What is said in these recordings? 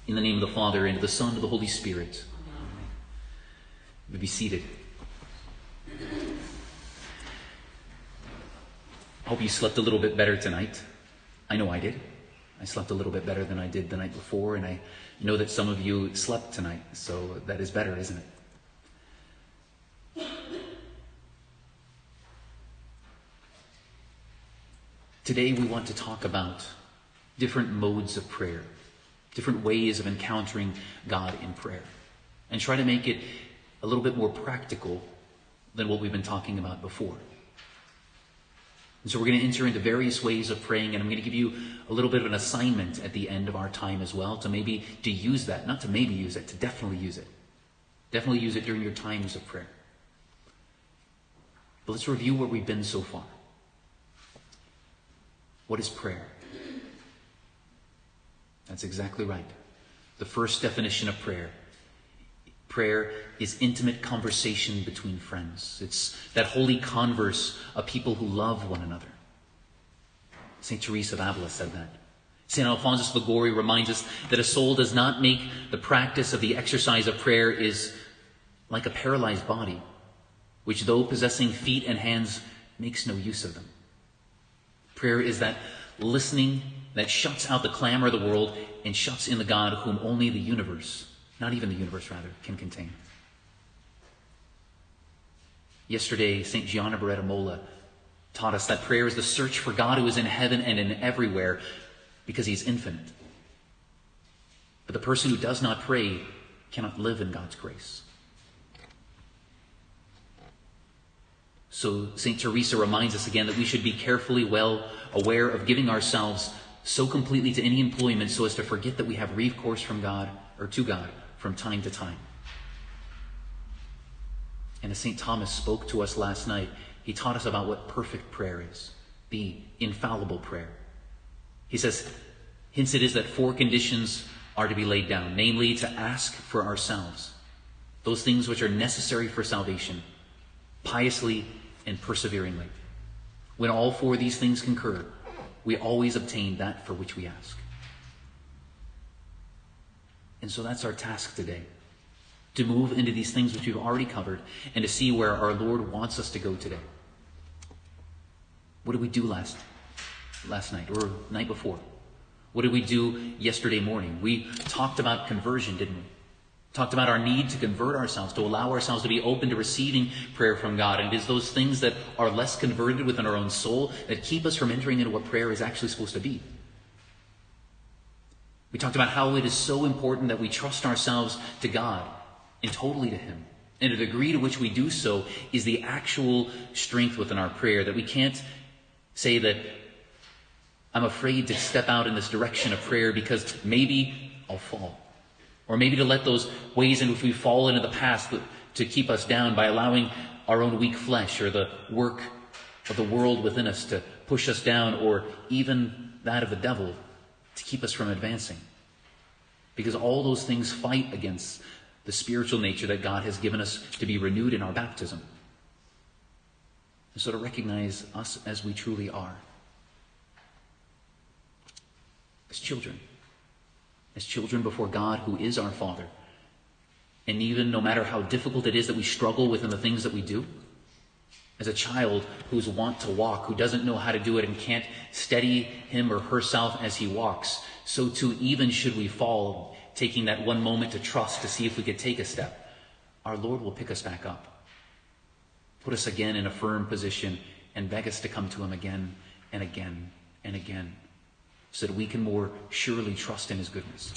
In the name of the Father, and of the Son, and of the Holy Spirit. You may be seated. I hope you slept a little bit better tonight. I know I did. I slept a little bit better than I did the night before, and I know that some of you slept tonight, so that is better, isn't it? Today we want to talk about different modes of prayer, different ways of encountering God in prayer, and try to make it a little bit more practical than what we've been talking about before. And so we're going to enter into various ways of praying, and I'm going to give you a little bit of an assignment at the end of our time as well, to use that, not to maybe use it, to definitely use it. Definitely use it during your times of prayer. But let's review where we've been so far. What is prayer? That's exactly right. The first definition of prayer. Prayer is intimate conversation between friends. It's that holy converse of people who love one another. St. Teresa of Avila said that. St. Alphonsus of Liguori reminds us that a soul does not make the practice of the exercise of prayer is like a paralyzed body, which though possessing feet and hands makes no use of them. Prayer is that listening that shuts out the clamor of the world and shuts in the God whom only the universe, not even the universe rather, can contain. Yesterday, St. Gianna Beretta Molla taught us that prayer is the search for God who is in heaven and in everywhere because he is infinite. But the person who does not pray cannot live in God's grace. So St. Teresa reminds us again that we should be carefully well aware of giving ourselves so completely to any employment so as to forget that we have recourse from God or to God from time to time. And as St. Thomas spoke to us last night, he taught us about what perfect prayer is, the infallible prayer. He says, hence it is that 4 conditions are to be laid down, namely to ask for ourselves those things which are necessary for salvation, piously and perseveringly. When all 4 of these things concur, we always obtain that for which we ask. And so that's our task today, to move into these things which we've already covered and to see where our Lord wants us to go today. What did we do last night or the night before? What did we do yesterday morning? We talked about conversion, didn't we? Talked about our need to convert ourselves, to allow ourselves to be open to receiving prayer from God. And it is those things that are less converted within our own soul that keep us from entering into what prayer is actually supposed to be. We talked about how it is so important that we trust ourselves to God and totally to him. And the degree to which we do so is the actual strength within our prayer, that we can't say that I'm afraid to step out in this direction of prayer because maybe I'll fall. Or maybe to let those ways in which we've fallen in the past to keep us down by allowing our own weak flesh or the work of the world within us to push us down, or even that of the devil to keep us from advancing. Because all those things fight against the spiritual nature that God has given us to be renewed in our baptism. And so to recognize us as we truly are. As children before God who is our Father. And even no matter how difficult it is that we struggle within the things that we do, as a child who's wont to walk, who doesn't know how to do it and can't steady him or herself as he walks, so too even should we fall, taking that one moment to trust to see if we could take a step, our Lord will pick us back up, put us again in a firm position, and beg us to come to him again and again and again, so that we can more surely trust in his goodness.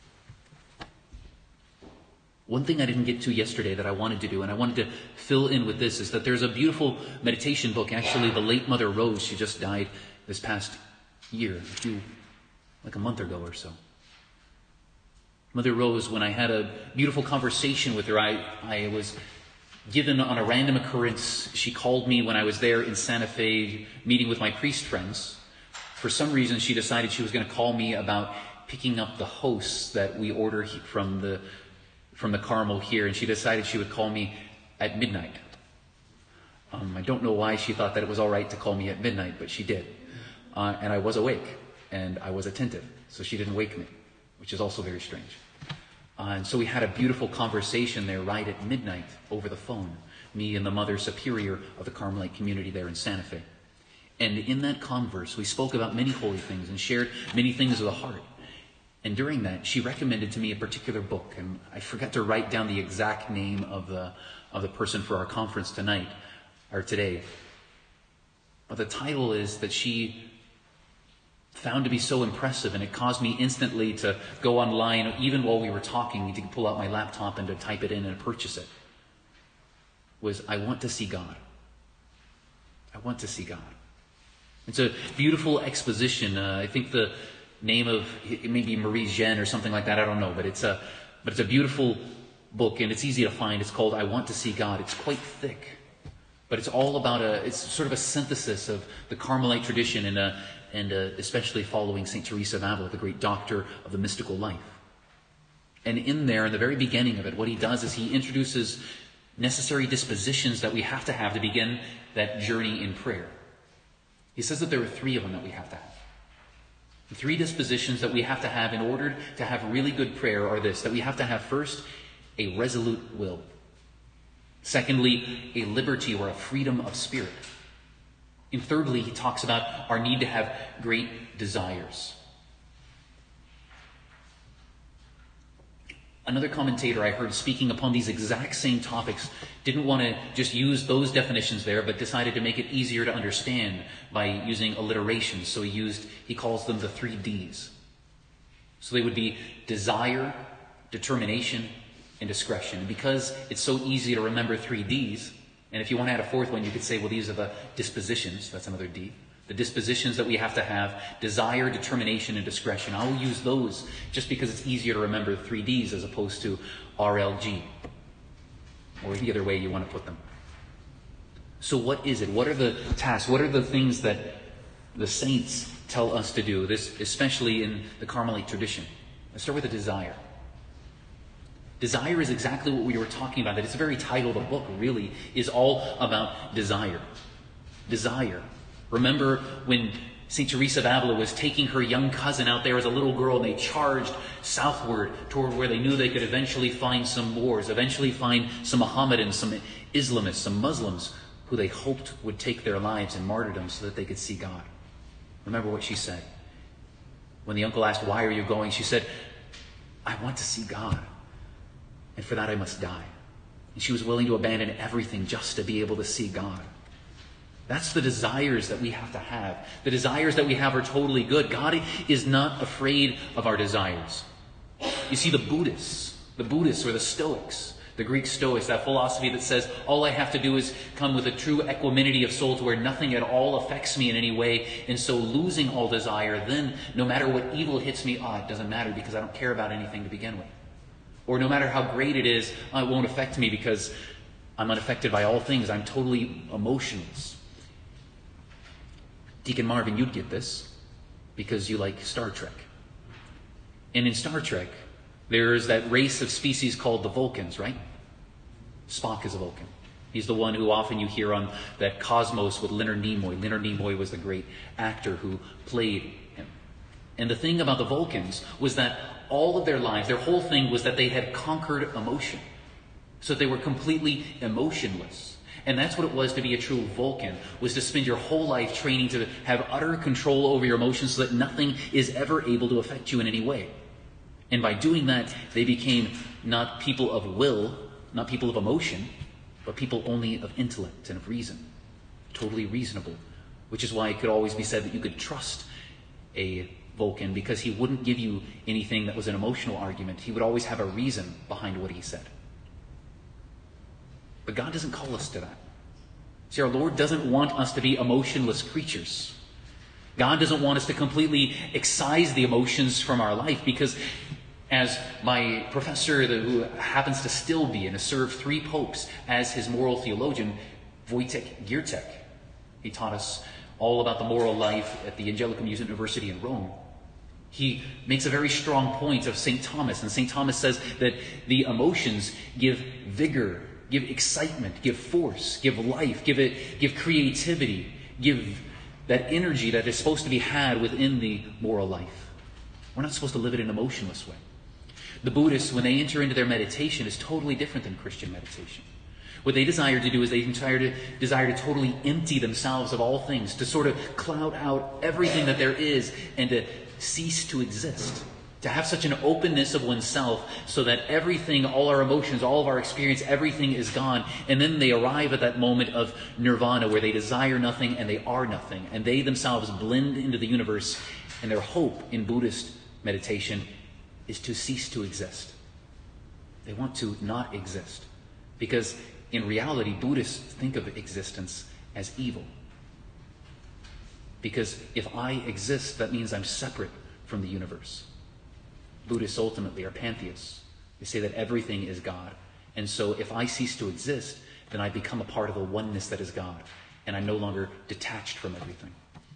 One thing I didn't get to yesterday that I wanted to do, and I wanted to fill in with this, is that there's a beautiful meditation book. Actually, the late Mother Rose, she just died this past year, like a month ago or so. Mother Rose, when I had a beautiful conversation with her, I was given on a random occurrence. She called me when I was there in Santa Fe meeting with my priest friends. For some reason, she decided she was going to call me about picking up the hosts that we order from the Carmel here, and she decided she would call me at midnight. I don't know why she thought that it was all right to call me at midnight, but she did. And I was awake, and I was attentive, so she didn't wake me. which is also very strange. And so we had a beautiful conversation there right at midnight over the phone, me and the Mother Superior of the Carmelite community there in Santa Fe. And in that converse, we spoke about many holy things and shared many things of the heart. And during that, she recommended to me a particular book, and I forgot to write down the exact name of the person for our conference tonight, or today. But the title is that she found to be so impressive, and it caused me instantly to go online, even while we were talking, to pull out my laptop and to type it in and purchase it, was I Want to See God. I Want to See God. It's a beautiful exposition. I think the name of it may be Marie Jeanne or something like that. I don't know, but it's a beautiful book, and it's easy to find. It's called I Want to See God. It's quite thick, but it's all about it's sort of a synthesis of the Carmelite tradition and especially following St. Teresa of Avila, the great doctor of the mystical life. And in there, in the very beginning of it, what he does is he introduces necessary dispositions that we have to begin that journey in prayer. He says that there are 3 of them that we have to have. The 3 dispositions that we have to have in order to have really good prayer are this: that we have to have first a resolute will. Secondly, a liberty or a freedom of spirit. And thirdly, he talks about our need to have great desires. Another commentator I heard speaking upon these exact same topics didn't want to just use those definitions there, but decided to make it easier to understand by using alliteration. So he calls them the 3 Ds. So they would be desire, determination, and discretion. And because it's so easy to remember 3 Ds, and if you want to add a 4th one, you could say, well, these are the dispositions. That's another D. The dispositions that we have to have: desire, determination, and discretion. I will use those just because it's easier to remember 3 Ds as opposed to RLG, or the other way you want to put them. So what is it? What are the tasks? What are the things that the saints tell us to do? This, especially in the Carmelite tradition. Let's start with the desire. Desire is exactly what we were talking about. That it's the very title of the book, really, is all about desire. Desire. Remember when St. Teresa of Avila was taking her young cousin out there as a little girl, and they charged southward toward where they knew they could eventually find some Moors, eventually find some Mohammedans, some Islamists, some Muslims, who they hoped would take their lives in martyrdom so that they could see God. Remember what she said. When the uncle asked, "Why are you going?" she said, "I want to see God. And for that I must die." And she was willing to abandon everything just to be able to see God. That's the desires that we have to have. The desires that we have are totally good. God is not afraid of our desires. You see, the Buddhists or the Stoics, the Greek Stoics, that philosophy that says all I have to do is come with a true equanimity of soul to where nothing at all affects me in any way, and so losing all desire, then no matter what evil hits me, it doesn't matter because I don't care about anything to begin with. Or no matter how great it is, it won't affect me because I'm unaffected by all things. I'm totally emotionless. Deacon Marvin, you'd get this because you like Star Trek. And in Star Trek, there's that race of species called the Vulcans, right? Spock is a Vulcan. He's the one who often you hear on that Cosmos with Leonard Nimoy. Leonard Nimoy was the great actor who played him. And the thing about the Vulcans was that all of their lives, their whole thing was that they had conquered emotion. So they were completely emotionless. And that's what it was to be a true Vulcan, was to spend your whole life training to have utter control over your emotions so that nothing is ever able to affect you in any way. And by doing that, they became not people of will, not people of emotion, but people only of intellect and of reason. Totally reasonable. Which is why it could always be said that you could trust a Vulcan, because he wouldn't give you anything that was an emotional argument. He would always have a reason behind what he said. But God doesn't call us to that. See, our Lord doesn't want us to be emotionless creatures. God doesn't want us to completely excise the emotions from our life, because as my professor, who happens to still be and has served 3 popes as his moral theologian, Wojciech Giertek, he taught us all about the moral life at the Angelicum University in Rome. He makes a very strong point of St. Thomas, and St. Thomas says that the emotions give vigor, give excitement, give force, give life, give creativity, give that energy that is supposed to be had within the moral life. We're not supposed to live it in an emotionless way. The Buddhists, when they enter into their meditation, is totally different than Christian meditation. What they desire to do is they desire to totally empty themselves of all things, to sort of cloud out everything that there is and to cease to exist. To have such an openness of oneself so that everything, all our emotions, all of our experience, everything is gone. And then they arrive at that moment of nirvana where they desire nothing and they are nothing. And they themselves blend into the universe. And their hope in Buddhist meditation is to cease to exist. They want to not exist. Because in reality, Buddhists think of existence as evil. Because if I exist, that means I'm separate from the universe. Buddhists ultimately are pantheists. They say that everything is God. And so if I cease to exist, then I become a part of the oneness that is God. And I'm no longer detached from everything.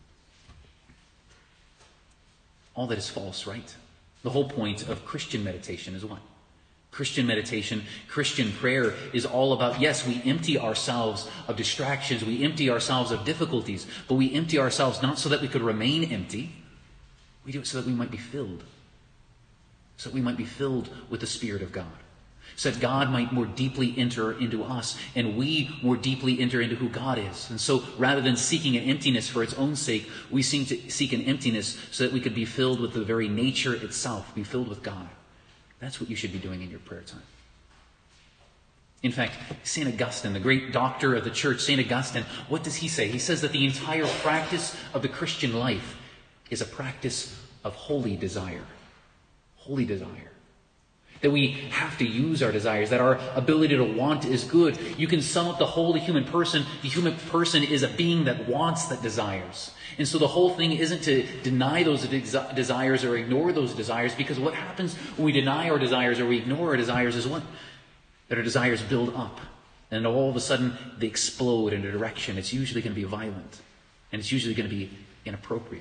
All that is false, right? The whole point of Christian meditation is what? Christian meditation, Christian prayer is all about, yes, we empty ourselves of distractions, we empty ourselves of difficulties, but we empty ourselves not so that we could remain empty. We do it so that we might be filled. So that we might be filled with the Spirit of God. So that God might more deeply enter into us and we more deeply enter into who God is. And so rather than seeking an emptiness for its own sake, we seem to seek an emptiness so that we could be filled with the very nature itself, be filled with God. That's what you should be doing in your prayer time. In fact, St. Augustine, the great doctor of the church, St. Augustine, what does he say? He says that the entire practice of the Christian life is a practice of holy desire. Holy desire. That we have to use our desires, that our ability to want is good. You can sum up the whole human person. The human person is a being that wants, that desires. And so the whole thing isn't to deny those desires or ignore those desires, because what happens when we deny our desires or we ignore our desires is what? That our desires build up. And all of a sudden they explode in a direction. It's usually going to be violent. And it's usually going to be inappropriate.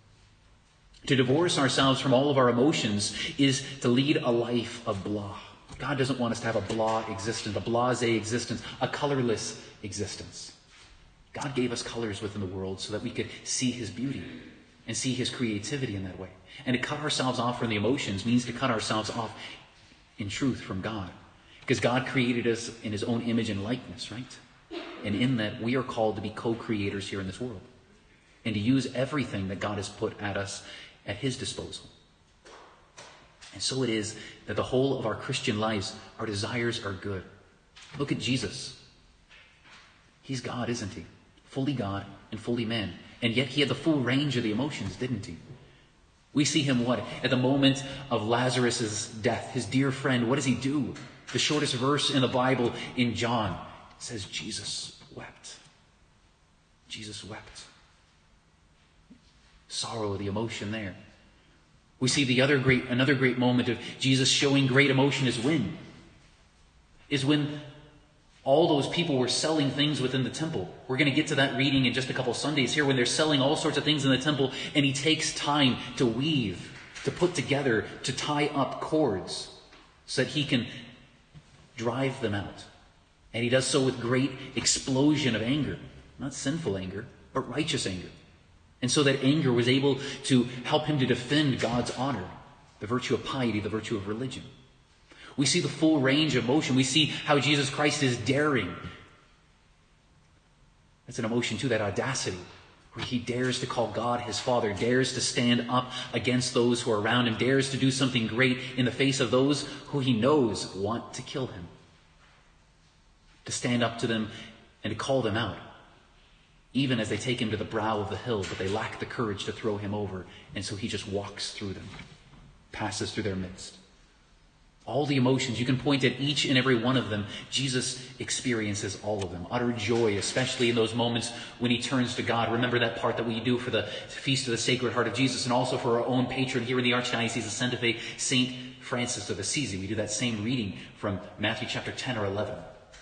To divorce ourselves from all of our emotions is to lead a life of blah. God doesn't want us to have a blah existence, a blasé existence, a colorless existence. God gave us colors within the world so that we could see His beauty and see His creativity in that way. And to cut ourselves off from the emotions means to cut ourselves off in truth from God. Because God created us in His own image and likeness, right? And in that, we are called to be co-creators here in this world. And to use everything that God has put at us at His disposal. And so it is that the whole of our Christian lives, our desires are good. Look at Jesus. He's God, isn't He? Fully God and fully man. And yet He had the full range of the emotions, didn't He? We see Him what? At the moment of Lazarus' death, his dear friend, what does He do? The shortest verse in the Bible in John says, Jesus wept. Jesus wept. Sorrow, the emotion there. We see another great moment of Jesus showing great emotion is when all those people were selling things within the temple. We're going to get to that reading in just a couple Sundays here when they're selling all sorts of things in the temple, and He takes time to weave, to put together, to tie up cords so that He can drive them out. And He does so with great explosion of anger. Not sinful anger, but righteous anger. And so that anger was able to help Him to defend God's honor, the virtue of piety, the virtue of religion. We see the full range of emotion. We see how Jesus Christ is daring. That's an emotion too, that audacity, where He dares to call God His Father, dares to stand up against those who are around Him, dares to do something great in the face of those who He knows want to kill Him. To stand up to them and to call them out. Even as they take Him to the brow of the hill, but they lack the courage to throw Him over. And so He just walks through them, passes through their midst. All the emotions, you can point at each and every one of them. Jesus experiences all of them. Utter joy, especially in those moments when He turns to God. Remember that part that we do for the Feast of the Sacred Heart of Jesus, and also for our own patron here in the Archdiocese of Santa Fe, St. Francis of Assisi. We do that same reading from Matthew chapter 10 or 11.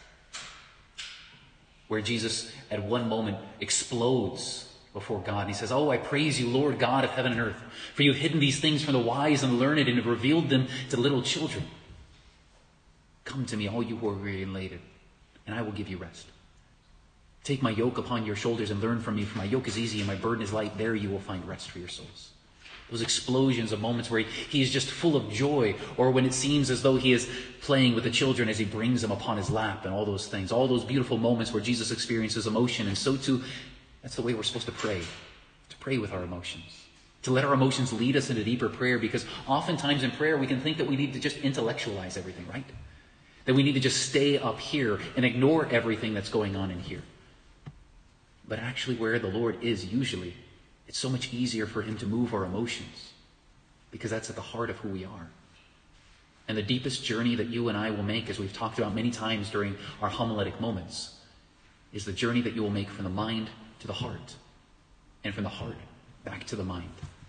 Where Jesus at one moment explodes before God. And He says, "Oh, I praise you, Lord God of heaven and earth, for you have hidden these things from the wise and learned and have revealed them to little children. Come to me, all you who are weary and laden, and I will give you rest. Take my yoke upon your shoulders and learn from me, for my yoke is easy and my burden is light. There you will find rest for your souls." Those explosions of moments where he is just full of joy, or when it seems as though he is playing with the children as he brings them upon his lap, and all those things. All those beautiful moments where Jesus experiences emotion. And so too, that's the way we're supposed to pray with our emotions. To let our emotions lead us into deeper prayer, because oftentimes in prayer we can think that we need to just intellectualize everything, right? That we need to just stay up here and ignore everything that's going on in here. But actually where the Lord is usually, it's so much easier for him to move our emotions, because that's at the heart of who we are. And the deepest journey that you and I will make, as we've talked about many times during our homiletic moments, is the journey that you will make from the mind to the heart, and from the heart back to the mind.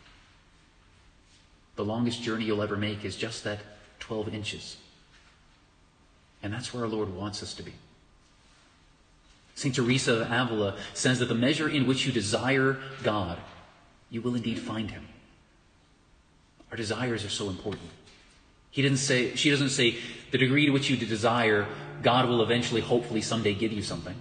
The longest journey you'll ever make is just that 12 inches. And that's where our Lord wants us to be. St. Teresa of Avila says that the measure in which you desire God, you will indeed find him. Our desires are so important. She doesn't say the degree to which you desire, God will eventually, hopefully, someday give you something.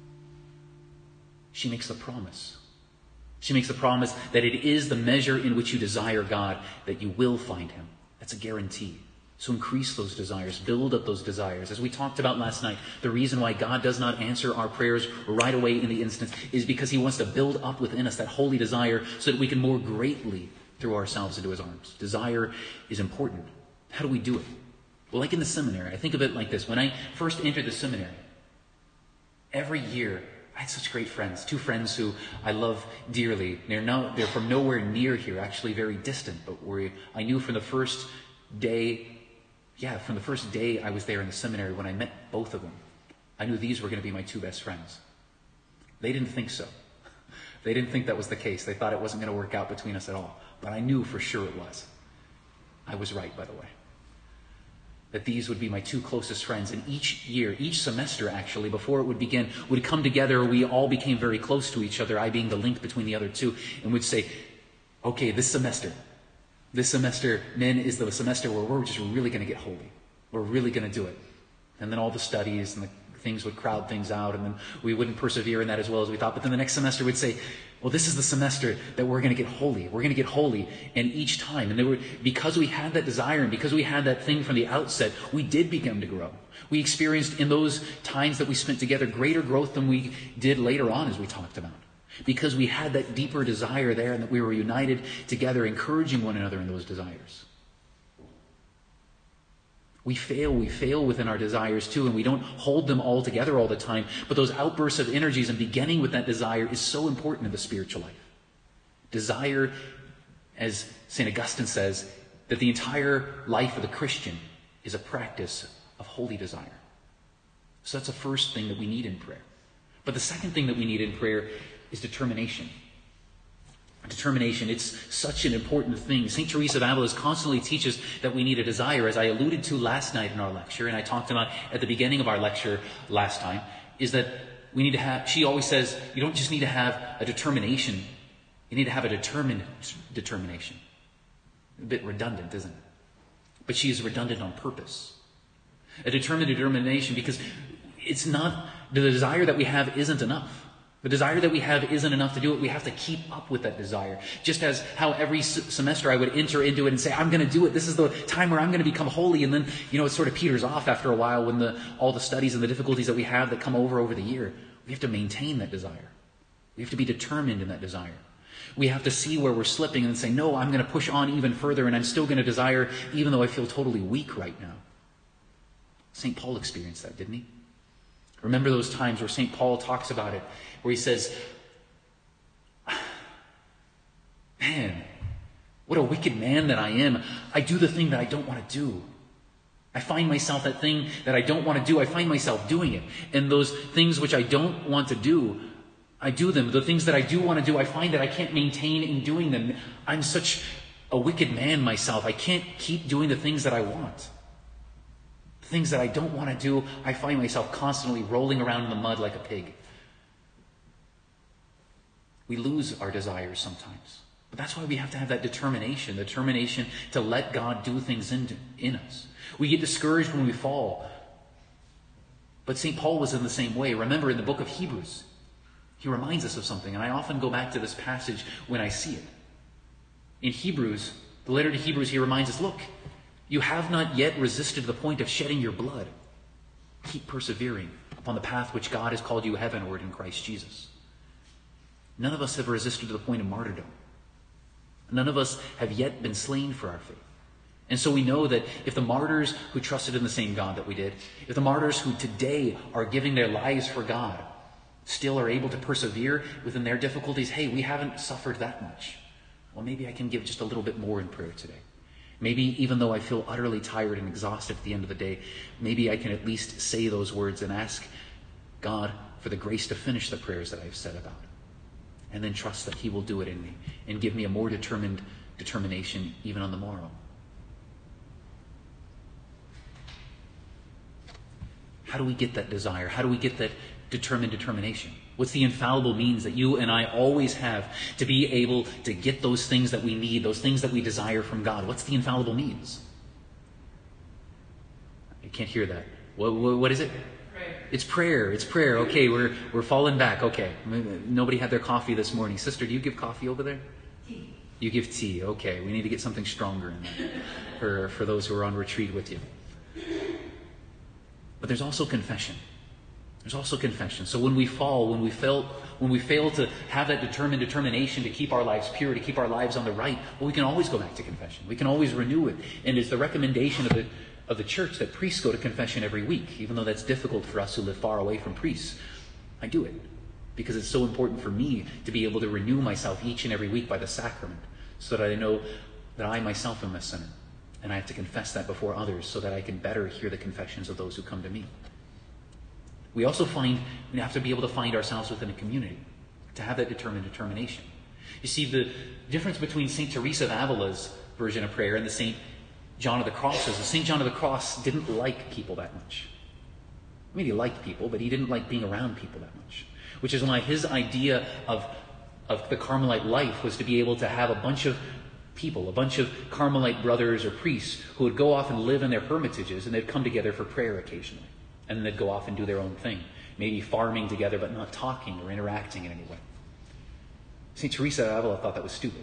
She makes the promise. She makes the promise that it is the measure in which you desire God that you will find him. That's a guarantee. So increase those desires, build up those desires. As we talked about last night, the reason why God does not answer our prayers right away in the instant is because he wants to build up within us that holy desire so that we can more greatly throw ourselves into his arms. Desire is important. How do we do it? Well, like in the seminary, I think of it like this. When I first entered the seminary, every year I had such great friends, 2 friends who I love dearly. They're from nowhere near here, actually very distant, but I knew from the first day I was there in the seminary, when I met both of them, I knew these were going to be my 2 best friends. They didn't think so. They didn't think that was the case. They thought it wasn't going to work out between us at all. But I knew for sure it was. I was right, by the way. That these would be my 2 closest friends. And each year, each semester actually, before it would begin, would come together. We all became very close to each other, I being the link between the other 2, and would say, okay, this semester, men, is the semester where we're just really going to get holy. We're really going to do it. And then all the studies and the things would crowd things out, and then we wouldn't persevere in that as well as we thought. But then the next semester we'd say, well, this is the semester that we're going to get holy. We're going to get holy. And each time, because we had that desire and because we had that thing from the outset, we did begin to grow. We experienced in those times that we spent together greater growth than we did later on, as we talked about. Because we had that deeper desire there, and that we were united together, encouraging one another in those desires. We fail within our desires too, and we don't hold them all together all the time. But those outbursts of energies and beginning with that desire is so important in the spiritual life. Desire, as St. Augustine says, that the entire life of the Christian is a practice of holy desire. So that's the first thing that we need in prayer. But the second thing that we need in prayer is determination. Determination, it's such an important thing. St. Teresa of Avila constantly teaches that we need a desire, as I alluded to last night in our lecture, and I talked about at the beginning of our lecture last time, is that we need to have, she always says, you don't just need to have a determination, you need to have a determined determination. A bit redundant, isn't it? But she is redundant on purpose. A determined determination, because it's not, the desire that we have isn't enough. The desire that we have isn't enough to do it. We have to keep up with that desire. Just as how every semester I would enter into it and say, I'm going to do it. This is the time where I'm going to become holy. And then, it sort of peters off after a while when all the studies and the difficulties that we have that come over the year. We have to maintain that desire. We have to be determined in that desire. We have to see where we're slipping and say, no, I'm going to push on even further, and I'm still going to desire even though I feel totally weak right now. St. Paul experienced that, didn't he? Remember those times where St. Paul talks about it, where he says, man, what a wicked man that I am. I do the thing that I don't want to do. I find myself that thing that I don't want to do. I find myself doing it. And those things which I don't want to do, I do them. The things that I do want to do, I find that I can't maintain in doing them. I'm such a wicked man myself. I can't keep doing the things that I want. The things that I don't want to do, I find myself constantly rolling around in the mud like a pig. We lose our desires sometimes. But that's why we have to have that determination to let God do things in us. We get discouraged when we fall. But St. Paul was in the same way. Remember, in the book of Hebrews, he reminds us of something. And I often go back to this passage when I see it. In Hebrews, the letter to Hebrews, he reminds us, look, you have not yet resisted the point of shedding your blood. Keep persevering upon the path which God has called you heavenward in Christ Jesus. None of us have resisted to the point of martyrdom. None of us have yet been slain for our faith. And so we know that if the martyrs who trusted in the same God that we did, if the martyrs who today are giving their lives for God still are able to persevere within their difficulties, hey, we haven't suffered that much. Well, maybe I can give just a little bit more in prayer today. Maybe even though I feel utterly tired and exhausted at the end of the day, maybe I can at least say those words and ask God for the grace to finish the prayers that I've said about. And then trust that he will do it in me and give me a more determined determination even on the morrow. How do we get that desire? How do we get that determined determination? What's the infallible means that you and I always have to be able to get those things that we need, those things that we desire from God? What's the infallible means? I can't hear that. What is it? Prayer. It's prayer. It's prayer. Okay, we're falling back. Okay. Nobody had their coffee this morning. Sister, do you give coffee over there? Tea. You give tea. Okay. We need to get something stronger in that for those who are on retreat with you. But there's also confession. There's also confession. So when we fall, when we fail to have that determined determination to keep our lives pure, to keep our lives on the right, well, we can always go back to confession. We can always renew it. And it's the recommendation of the church that priests go to confession every week, even though that's difficult for us who live far away from priests. I do it because it's so important for me to be able to renew myself each and every week by the sacrament, so that I know that I myself am a sinner. And I have to confess that before others so that I can better hear the confessions of those who come to me. We also we have to be able to find ourselves within a community, to have that determined determination. You see, the difference between St. Teresa of Avila's version of prayer and the St. John of the Cross is that St. John of the Cross didn't like people that much. I mean, he liked people, but he didn't like being around people that much. Which is why his idea of the Carmelite life was to be able to have a bunch of people, a bunch of Carmelite brothers or priests who would go off and live in their hermitages, and they'd come together for prayer occasionally. And then they'd go off and do their own thing. Maybe farming together, but not talking or interacting in any way. St. Teresa of Avila thought that was stupid.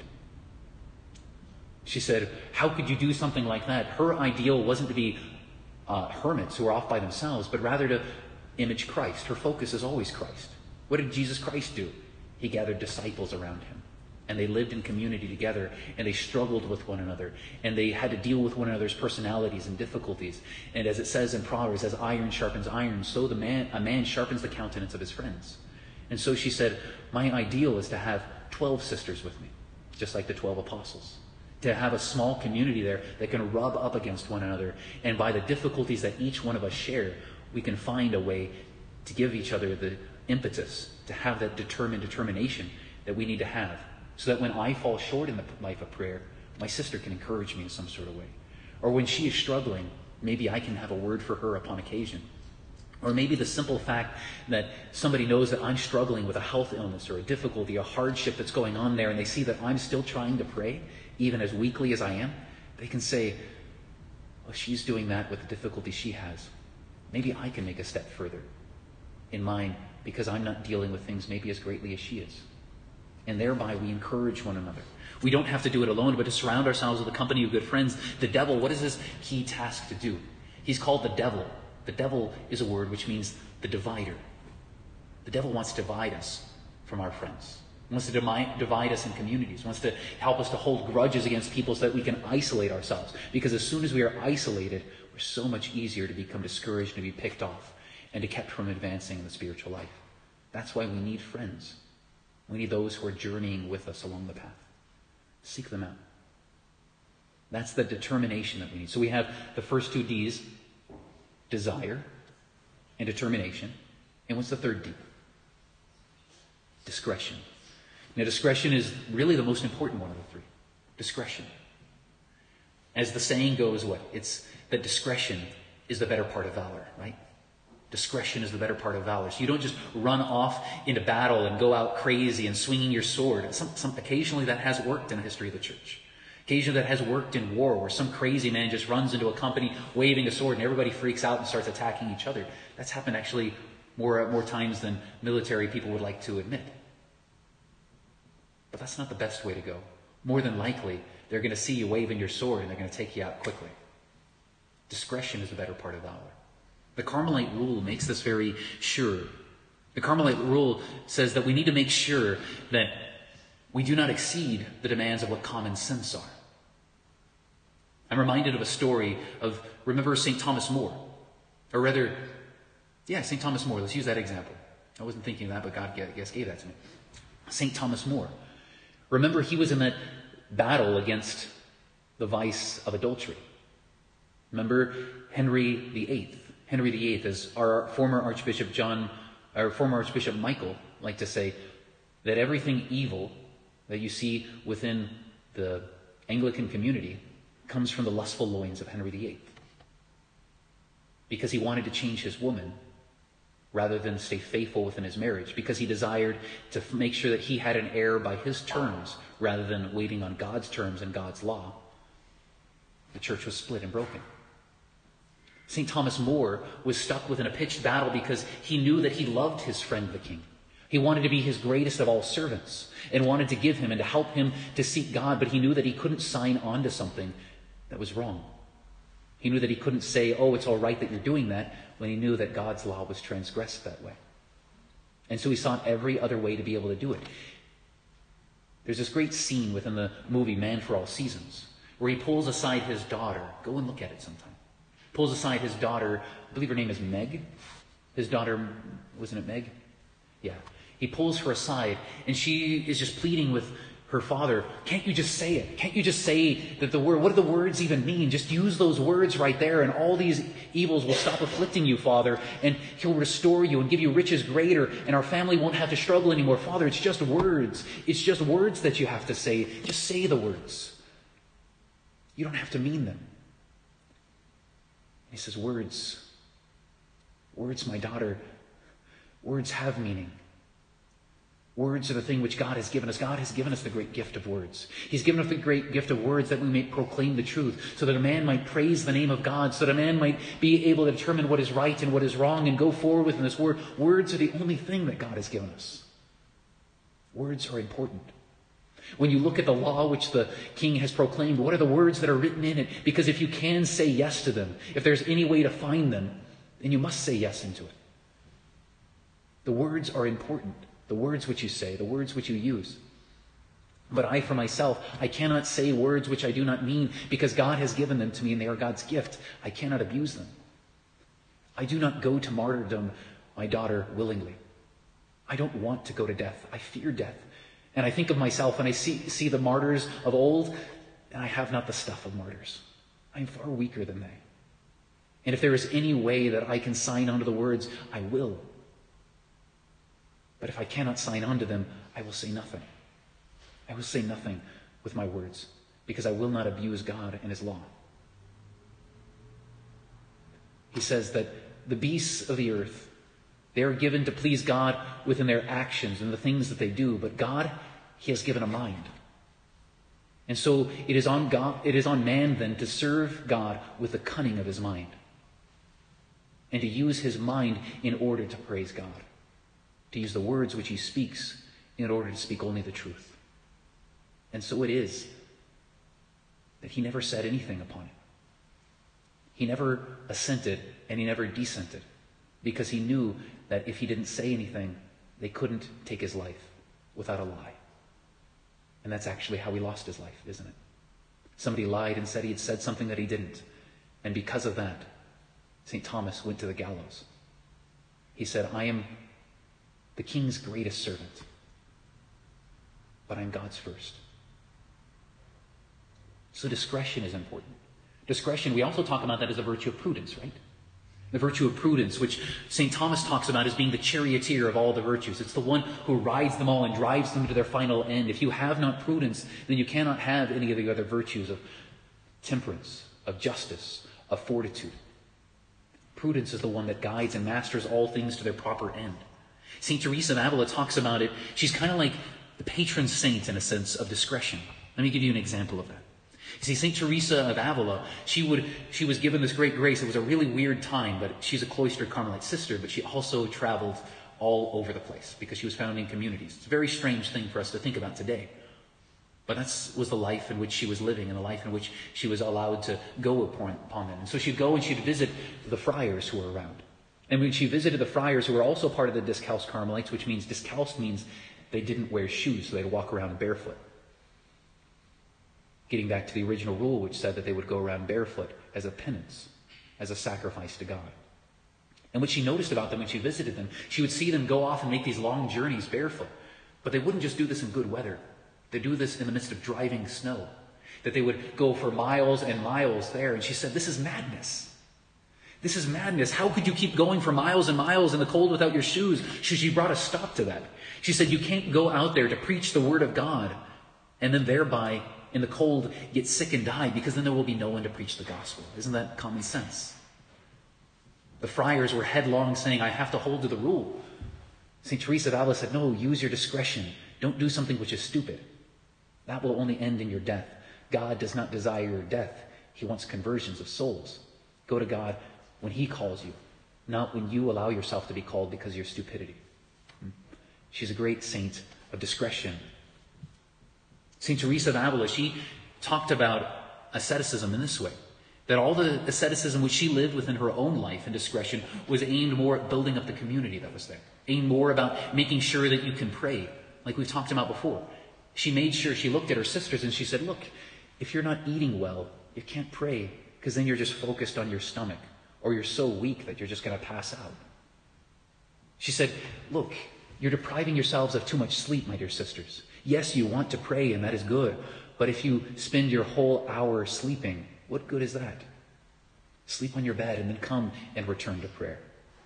She said, how could you do something like that? Her ideal wasn't to be hermits who are off by themselves, but rather to image Christ. Her focus is always Christ. What did Jesus Christ do? He gathered disciples around him. And they lived in community together, and they struggled with one another, and they had to deal with one another's personalities and difficulties. And as it says in Proverbs, as iron sharpens iron, so a man sharpens the countenance of his friends. And so she said, my ideal is to have 12 sisters with me, just like the 12 apostles. To have a small community there that can rub up against one another, and by the difficulties that each one of us share, we can find a way to give each other the impetus to have that determination that we need to have. So that when I fall short in the life of prayer, my sister can encourage me in some sort of way. Or when she is struggling, maybe I can have a word for her upon occasion. Or maybe the simple fact that somebody knows that I'm struggling with a health illness or a difficulty, a hardship that's going on there, and they see that I'm still trying to pray, even as weakly as I am, they can say, well, she's doing that with the difficulty she has. Maybe I can make a step further in mine because I'm not dealing with things maybe as greatly as she is. And thereby we encourage one another. We don't have to do it alone, but to surround ourselves with a company of good friends. The devil, what is his key task to do? He's called the devil. The devil is a word which means the divider. The devil wants to divide us from our friends. He wants to divide us in communities. He wants to help us to hold grudges against people so that we can isolate ourselves. Because as soon as we are isolated, we're so much easier to become discouraged, to be picked off, and to kept from advancing in the spiritual life. That's why we need friends. We need those who are journeying with us along the path. Seek them out. That's the determination that we need. So we have the first two D's, desire and determination. And what's the third D? Discretion. Now, discretion is really the most important one of the three. Discretion. As the saying goes, what? It's that discretion is the better part of valor, right? Discretion is the better part of valor. So you don't just run off into battle and go out crazy and swinging your sword. Occasionally that has worked in the history of the church. Occasionally that has worked in war, where some crazy man just runs into a company waving a sword and everybody freaks out and starts attacking each other. That's happened actually more times than military people would like to admit. But that's not the best way to go. more than likely, they're going to see you waving your sword and they're going to take you out quickly. Discretion is the better part of valor. The Carmelite rule makes this very sure. The Carmelite rule says that we need to make sure that we do not exceed the demands of what common sense are. I'm reminded of a story of, remember St. Thomas More? Or rather, St. Thomas More. Let's use that example. I wasn't thinking of that, but God, I guess, gave that to me. St. Thomas More. Remember, he was in that battle against the vice of adultery. Remember Henry VIII. Henry VIII, as our former Archbishop Michael liked to say, that everything evil that you see within the Anglican community comes from the lustful loins of Henry VIII. Because he wanted to change his woman rather than stay faithful within his marriage, because he desired to make sure that he had an heir by his terms rather than waiting on God's terms and God's law. The church was split and broken. St. Thomas More was stuck within a pitched battle because he knew that he loved his friend the king. He wanted to be his greatest of all servants and wanted to give him and to help him to seek God, but he knew that he couldn't sign on to something that was wrong. He knew that he couldn't say, oh, it's all right that you're doing that, when he knew that God's law was transgressed that way. And so he sought every other way to be able to do it. There's this great scene within the movie Man for All Seasons where he pulls aside his daughter. Go and look at it sometime. Pulls aside his daughter, I believe her name is Meg. His daughter, wasn't it Meg? Yeah. He pulls her aside and she is just pleading with her father, can't you just say it? Can't you just say that the word, what do the words even mean? Just use those words right there and all these evils will stop afflicting you, Father, and he'll restore you and give you riches greater and our family won't have to struggle anymore. Father, it's just words. It's just words that you have to say. Just say the words. You don't have to mean them. He says, words, my daughter, words have meaning. Words are the thing which God has given us. God has given us the great gift of words. He's given us the great gift of words that we may proclaim the truth, so that a man might praise the name of God, so that a man might be able to determine what is right and what is wrong and go forward within this word. Words are the only thing that God has given us. Words are important. When you look at the law which the king has proclaimed, what are the words that are written in it? Because if you can say yes to them, if there's any way to find them, then you must say yes into it. The words are important. The words which you say, the words which you use. But I, for myself, I cannot say words which I do not mean because God has given them to me and they are God's gift. I cannot abuse them. I do not go to martyrdom, my daughter, willingly. I don't want to go to death. I fear death. And I think of myself and I see the martyrs of old, and I have not the stuff of martyrs. I am far weaker than they. And if there is any way that I can sign onto the words, I will. But if I cannot sign on to them, I will say nothing. I will say nothing with my words, because I will not abuse God and his law. He says that the beasts of the earth, they are given to please God within their actions and the things that they do, but God, he has given a mind. And so it is on man then to serve God with the cunning of his mind and to use his mind in order to praise God. To use the words which he speaks in order to speak only the truth. And so it is that he never said anything upon it. He never assented and he never dissented, because he knew that if he didn't say anything, they couldn't take his life without a lie. And that's actually how he lost his life, isn't it? Somebody lied and said he had said something that he didn't. And because of that, St. Thomas went to the gallows. He said, I am the king's greatest servant, but I'm God's first. So discretion is important. Discretion, we also talk about that as a virtue of prudence, right? The virtue of prudence, which St. Thomas talks about as being the charioteer of all the virtues. It's the one who rides them all and drives them to their final end. If you have not prudence, then you cannot have any of the other virtues of temperance, of justice, of fortitude. Prudence is the one that guides and masters all things to their proper end. St. Teresa of Avila talks about it. She's kind of like the patron saint in a sense of discretion. Let me give you an example of that. You see, St. Teresa of Avila, she was given this great grace. It was a really weird time, but she's a cloistered Carmelite sister, but she also traveled all over the place because she was founding communities. It's a very strange thing for us to think about today. But that was the life in which she was living and the life in which she was allowed to go upon them. And so she'd go and she'd visit the friars who were around. And when she visited the friars who were also part of the Discalced Carmelites, which means discalced means they didn't wear shoes, so they'd walk around barefoot. Getting back to the original rule, which said that they would go around barefoot as a penance, as a sacrifice to God. And what she noticed about them when she visited them, she would see them go off and make these long journeys barefoot. But they wouldn't just do this in good weather. They do this in the midst of driving snow. That they would go for miles and miles there. And she said, this is madness. This is madness. How could you keep going for miles and miles in the cold without your shoes? She brought a stop to that. She said, you can't go out there to preach the word of God and then thereby in the cold get sick and die, because then there will be no one to preach the gospel. Isn't that common sense? The friars were headlong saying, I have to hold to the rule. St. Teresa of Avila said, no, use your discretion. Don't do something which is stupid. That will only end in your death. God does not desire your death. He wants conversions of souls. Go to God when he calls you, not when you allow yourself to be called because of your stupidity. She's a great saint of discretion. St. Teresa of Avila, she talked about asceticism in this way, that all the asceticism which she lived within her own life and discretion was aimed more at building up the community that was there, aimed more about making sure that you can pray, like we've talked about before. She made sure, she looked at her sisters and she said, look, if you're not eating well, you can't pray, because then you're just focused on your stomach, or you're so weak that you're just going to pass out. She said, look, you're depriving yourselves of too much sleep, my dear sisters. Yes, you want to pray, and that is good, but if you spend your whole hour sleeping, what good is that? Sleep on your bed and then come and return to prayer.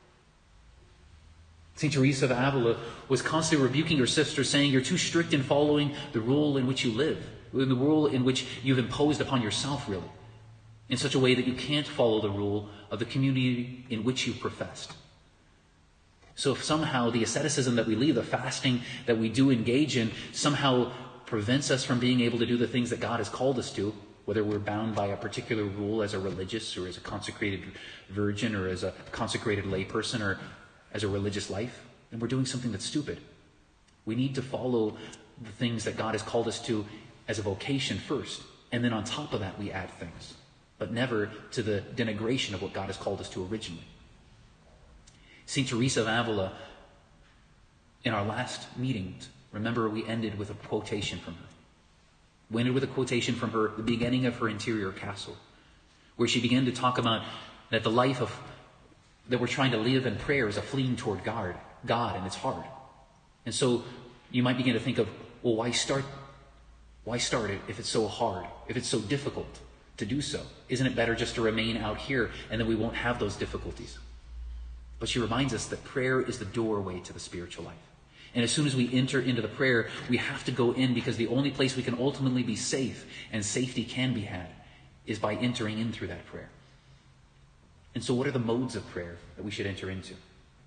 St. Teresa of Avila was constantly rebuking her sisters, saying, you're too strict in following the rule in which you live, the rule in which you've imposed upon yourself, really, in such a way that you can't follow the rule of the community in which you professed. So if somehow the asceticism that we lead, the fasting that we do engage in, somehow prevents us from being able to do the things that God has called us to, whether we're bound by a particular rule as a religious or as a consecrated virgin or as a consecrated layperson or as a religious life, then we're doing something that's stupid. We need to follow the things that God has called us to as a vocation first, and then on top of that we add things, but never to the denigration of what God has called us to originally. St. Teresa of Avila, in our last meeting, remember we ended with a quotation from her. We ended with a quotation from her, the beginning of her interior castle, where she began to talk about that the life that we're trying to live in prayer is a fleeing toward God, and it's hard. And so you might begin to think of, well, why start it if it's so hard, if it's so difficult to do so? Isn't it better just to remain out here and then we won't have those difficulties? But she reminds us that prayer is the doorway to the spiritual life. And as soon as we enter into the prayer, we have to go in, because the only place we can ultimately be safe, and safety can be had, is by entering in through that prayer. And so what are the modes of prayer that we should enter into?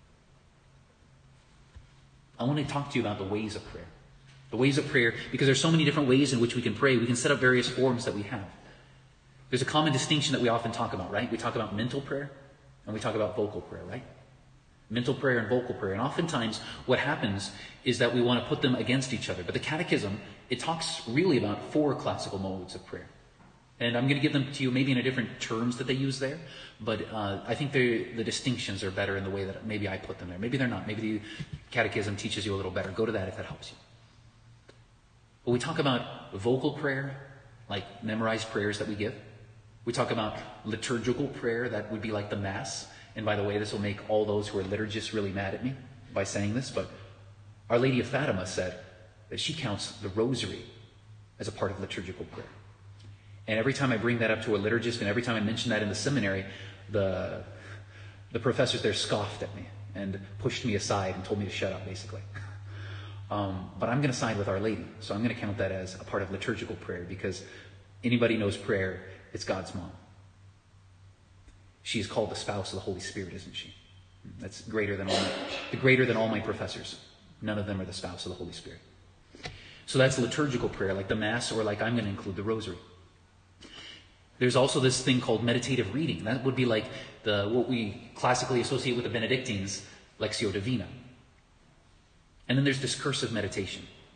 I want to talk to you about the ways of prayer. The ways of prayer, because there's so many different ways in which we can pray. We can set up various forms that we have. There's a common distinction that we often talk about, right? We talk about mental prayer and we talk about vocal prayer, right? Mental prayer and vocal prayer. And oftentimes what happens is that we want to put them against each other. But the Catechism, it talks really about 4 classical modes of prayer. And I'm going to give them to you maybe in a different terms that they use there. But I think the distinctions are better in the way that maybe I put them there. Maybe they're not. Maybe the Catechism teaches you a little better. Go to that if that helps you. But we talk about vocal prayer, like memorized prayers that we give. We talk about liturgical prayer, that would be like the Mass. And by the way, this will make all those who are liturgists really mad at me by saying this, but Our Lady of Fatima said that she counts the rosary as a part of liturgical prayer. And every time I bring that up to a liturgist, and every time I mention that in the seminary, the professors there scoffed at me and pushed me aside and told me to shut up, basically. But I'm going to side with Our Lady, so I'm going to count that as a part of liturgical prayer, because anybody knows prayer, it's God's mom. She is called the spouse of the Holy Spirit, isn't she? That's greater than all my professors. None of them are the spouse of the Holy Spirit. So that's liturgical prayer, like the Mass, or like I'm going to include the Rosary. There's also this thing called meditative reading. That would be like what we classically associate with the Benedictines, Lectio Divina. And then there's discursive meditation,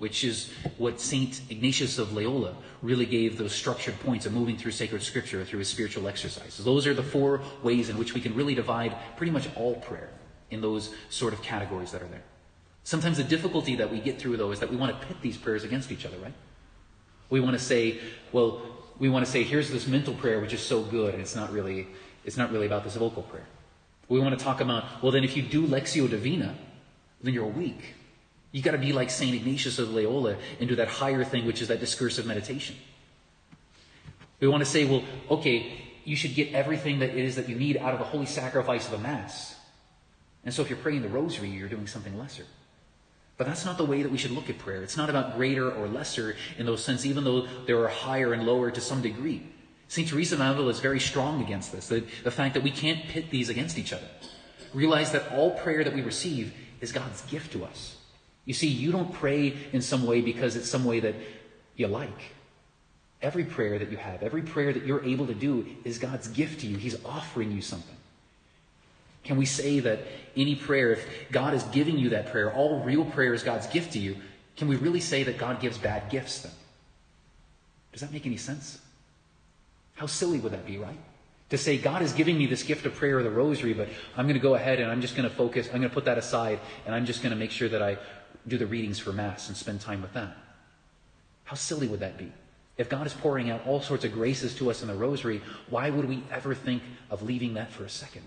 which is what St. Ignatius of Loyola really gave those structured points of moving through sacred scripture through his spiritual exercises. Those are the 4 ways in which we can really divide pretty much all prayer in those sort of categories that are there. Sometimes the difficulty that we get through, though, is that we want to pit these prayers against each other, right? We want to say, here's this mental prayer which is so good, and it's not really about this vocal prayer. We want to talk about, well, then if you do Lectio Divina, then you're weak. You got to be like St. Ignatius of Loyola and do that higher thing, which is that discursive meditation. We want to say, well, okay, you should get everything that it is that you need out of the holy sacrifice of the Mass. And so if you're praying the Rosary, you're doing something lesser. But that's not the way that we should look at prayer. It's not about greater or lesser in those sense, even though there are higher and lower to some degree. St. Teresa of Avila is very strong against this, the fact that we can't pit these against each other. Realize that all prayer that we receive is God's gift to us. You see, you don't pray in some way because it's some way that you like. Every prayer that you have, every prayer that you're able to do is God's gift to you. He's offering you something. Can we say that any prayer, if God is giving you that prayer, all real prayer is God's gift to you, can we really say that God gives bad gifts then? Does that make any sense? How silly would that be, right? To say, God is giving me this gift of prayer or the Rosary, but I'm going to go ahead and I'm just going to focus, I'm going to put that aside, and I'm just going to make sure that I do the readings for Mass and spend time with that. How silly would that be? If God is pouring out all sorts of graces to us in the Rosary, why would we ever think of leaving that for a second?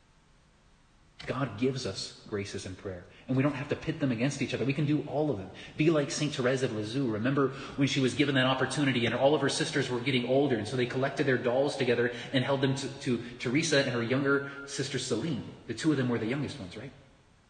God gives us graces in prayer, and we don't have to pit them against each other. We can do all of them. Be like St. Therese of Lisieux. Remember when she was given that opportunity and all of her sisters were getting older, and so they collected their dolls together and held them to Teresa and her younger sister Celine. The 2 of them were the youngest ones, right?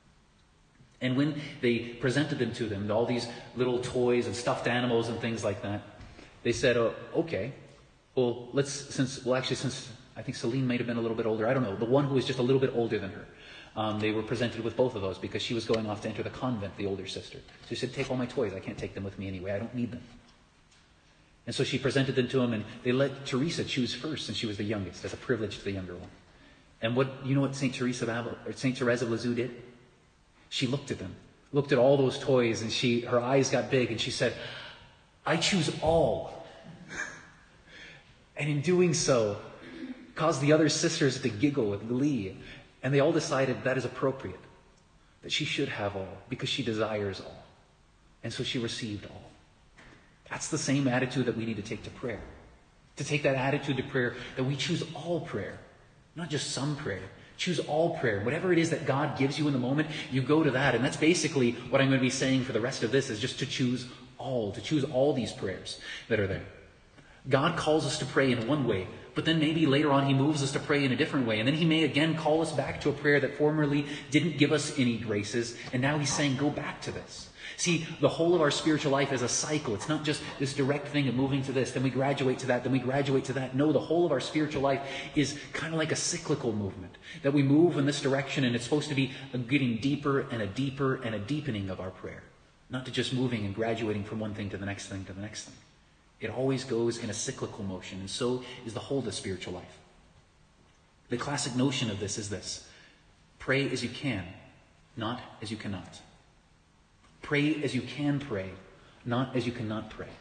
And when they presented them to them, all these little toys and stuffed animals and things like that, they said, oh, okay, well, since I think Celine might have been a little bit older, I don't know, the one who was just a little bit older than her, they were presented with both of those because she was going off to enter the convent, the older sister. So she said, take all my toys, I can't take them with me anyway, I don't need them. And so she presented them to him, and they let Teresa choose first, since she was the youngest, as a privilege to the younger one. And you know what St. Therese of Lisieux did? She looked at them, looked at all those toys, and her eyes got big, and she said, I choose all. And in doing so, caused the other sisters to giggle with glee. And they all decided that is appropriate, that she should have all, because she desires all. And so she received all. That's the same attitude that we need to take to prayer. To take that attitude to prayer, that we choose all prayer, not just some prayer. Choose all prayer. Whatever it is that God gives you in the moment, you go to that. And that's basically what I'm going to be saying for the rest of this, is just to choose all these prayers that are there. God calls us to pray in one way, but then maybe later on he moves us to pray in a different way. And then he may again call us back to a prayer that formerly didn't give us any graces. And now he's saying, go back to this. See, the whole of our spiritual life is a cycle. It's not just this direct thing of moving to this, then we graduate to that, then we graduate to that. No, the whole of our spiritual life is kind of like a cyclical movement, that we move in this direction, and it's supposed to be a getting deeper and a deepening of our prayer. Not to just moving and graduating from one thing to the next thing to the next thing. It always goes in a cyclical motion, and so is the whole of the spiritual life. The classic notion of this is this: pray as you can, not as you cannot. Pray as you can pray, not as you cannot pray.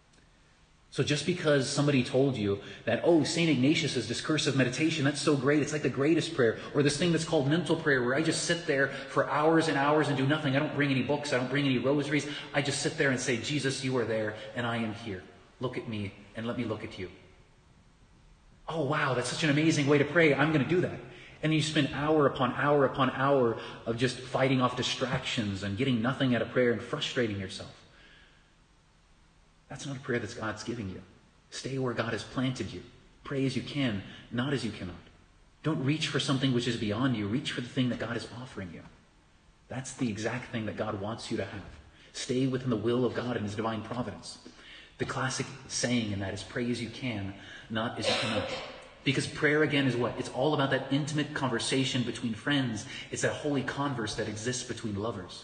So just because somebody told you that, oh, St. Ignatius' discursive meditation, that's so great, it's like the greatest prayer, or this thing that's called mental prayer, where I just sit there for hours and hours and do nothing. I don't bring any books, I don't bring any rosaries. I just sit there and say, Jesus, you are there, and I am here. Look at me, and let me look at you. Oh, wow, that's such an amazing way to pray. I'm going to do that. And you spend hour upon hour upon hour of just fighting off distractions and getting nothing out of prayer and frustrating yourself. That's not a prayer that God's giving you. Stay where God has planted you. Pray as you can, not as you cannot. Don't reach for something which is beyond you. Reach for the thing that God is offering you. That's the exact thing that God wants you to have. Stay within the will of God and his divine providence. The classic saying in that is, pray as you can, not as you cannot. Because prayer, again, is what? It's all about that intimate conversation between friends. It's that holy converse that exists between lovers.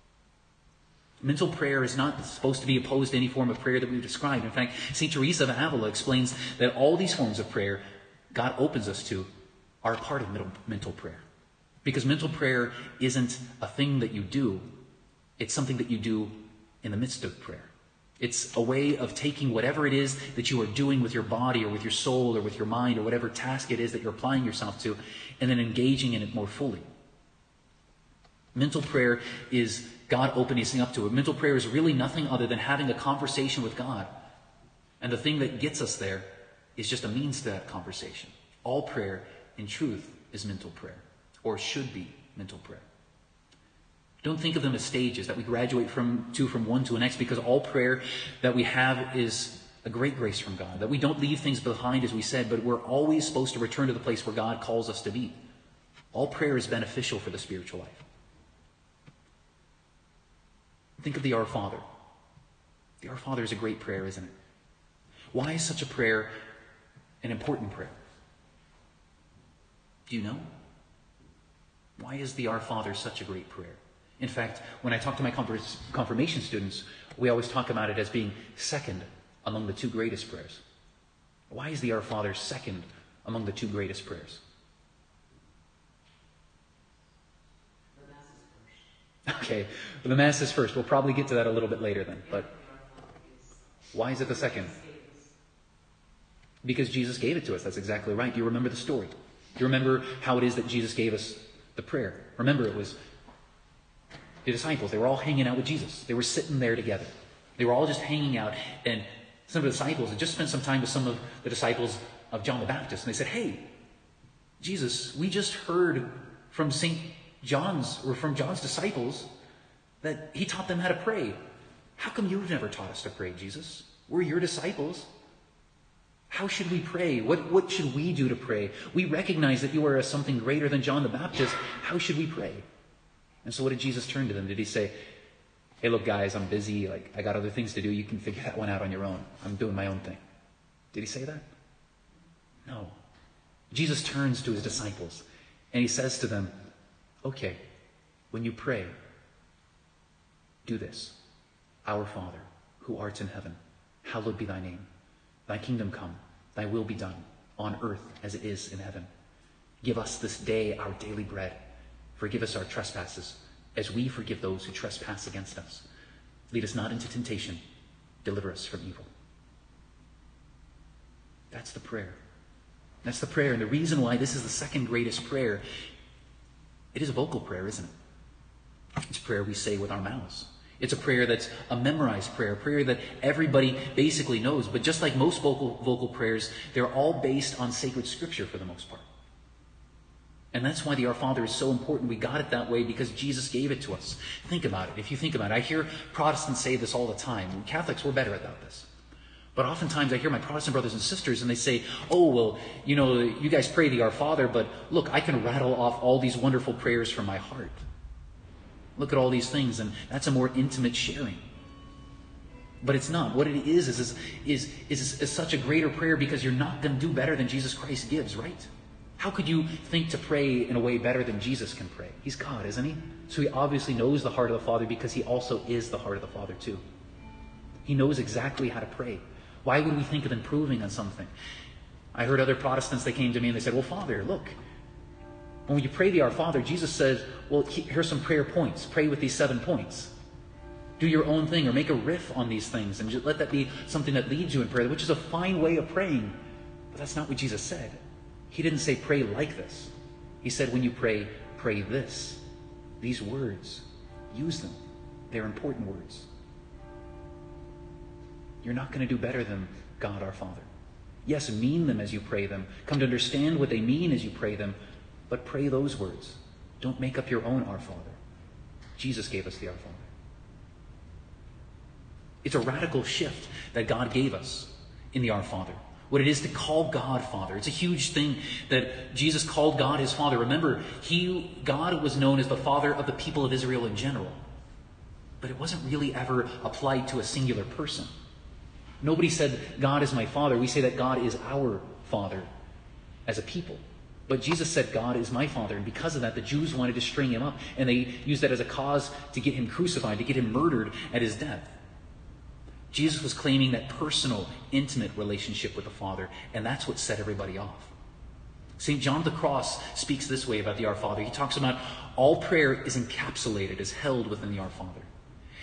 Mental prayer is not supposed to be opposed to any form of prayer that we've described. In fact, St. Teresa of Avila explains that all these forms of prayer God opens us to are a part of mental prayer. Because mental prayer isn't a thing that you do. It's something that you do in the midst of prayer. It's a way of taking whatever it is that you are doing with your body or with your soul or with your mind or whatever task it is that you're applying yourself to, and then engaging in it more fully. Mental prayer is God opening us up to it. Mental prayer is really nothing other than having a conversation with God. And the thing that gets us there is just a means to that conversation. All prayer, in truth, is mental prayer, or should be mental prayer. Don't think of them as stages that we graduate from one to the next, because all prayer that we have is a great grace from God. That we don't leave things behind, as we said, but we're always supposed to return to the place where God calls us to be. All prayer is beneficial for the spiritual life. Think of the Our Father. The Our Father is a great prayer, isn't it? Why is such a prayer an important prayer? Do you know? Why is the Our Father such a great prayer? In fact, when I talk to my confirmation students, we always talk about it as being second among the two greatest prayers. Why is the Our Father second among the two greatest prayers? Okay, well, the Mass is first. We'll probably get to that a little bit later then. But why is it the second? Because Jesus gave it to us. That's exactly right. Do you remember the story? Do you remember how it is that Jesus gave us the prayer? Remember, it was the disciples. They were all hanging out with Jesus. They were sitting there together. They were all just hanging out. And some of the disciples had just spent some time with some of the disciples of John the Baptist. And they said, "Hey, Jesus, we just heard from John's disciples that he taught them how to pray. How come you've never taught us to pray, Jesus? We're your disciples. How should we pray? What should we do to pray? We recognize that you are something greater than John the Baptist. How should we pray?" And so what did Jesus turn to them? Did he say, "Hey, look, guys, I'm busy. I got other things to do. You can figure that one out on your own. I'm doing my own thing"? Did he say that? No. Jesus turns to his disciples and he says to them, "Okay, when you pray, do this. Our Father, who art in heaven, hallowed be thy name. Thy kingdom come, thy will be done, on earth as it is in heaven. Give us this day our daily bread. Forgive us our trespasses, as we forgive those who trespass against us. Lead us not into temptation. Deliver us from evil." That's the prayer. That's the prayer. And the reason why this is the second greatest prayer, it is a vocal prayer, isn't it? It's a prayer we say with our mouths. It's a prayer that's a memorized prayer, a prayer that everybody basically knows. But just like most vocal prayers, they're all based on sacred scripture for the most part. And that's why the Our Father is so important. We got it that way because Jesus gave it to us. Think about it. If you think about it, I hear Protestants say this all the time. Catholics, we're better about this. But oftentimes I hear my Protestant brothers and sisters and they say, "Oh, well, you guys pray the Our Father, but look, I can rattle off all these wonderful prayers from my heart. Look at all these things," and that's a more intimate sharing. But it's not. What it is such a greater prayer because you're not going to do better than Jesus Christ gives, right? How could you think to pray in a way better than Jesus can pray? He's God, isn't he? So he obviously knows the heart of the Father because he also is the heart of the Father too. He knows exactly how to pray. Why would we think of improving on something? I heard other Protestants, they came to me and they said, "Well, Father, look, when you pray the Our Father, Jesus says, well, here's some prayer points. Pray with these 7 points. Do your own thing or make a riff on these things and just let that be something that leads you in prayer," which is a fine way of praying. But that's not what Jesus said. He didn't say pray like this. He said when you pray, pray this. These words, use them. They're important words. You're not going to do better than God our Father. Yes, mean them as you pray them. Come to understand what they mean as you pray them. But pray those words. Don't make up your own Our Father. Jesus gave us the Our Father. It's a radical shift that God gave us in the Our Father. What it is to call God Father. It's a huge thing that Jesus called God his Father. Remember, God was known as the Father of the people of Israel in general. But it wasn't really ever applied to a singular person. Nobody said, "God is my Father." We say that God is our Father as a people. But Jesus said, "God is my Father." And because of that, the Jews wanted to string him up. And they used that as a cause to get him crucified, to get him murdered at his death. Jesus was claiming that personal, intimate relationship with the Father. And that's what set everybody off. St. John of the Cross speaks this way about the Our Father. He talks about all prayer is encapsulated, is held within the Our Father.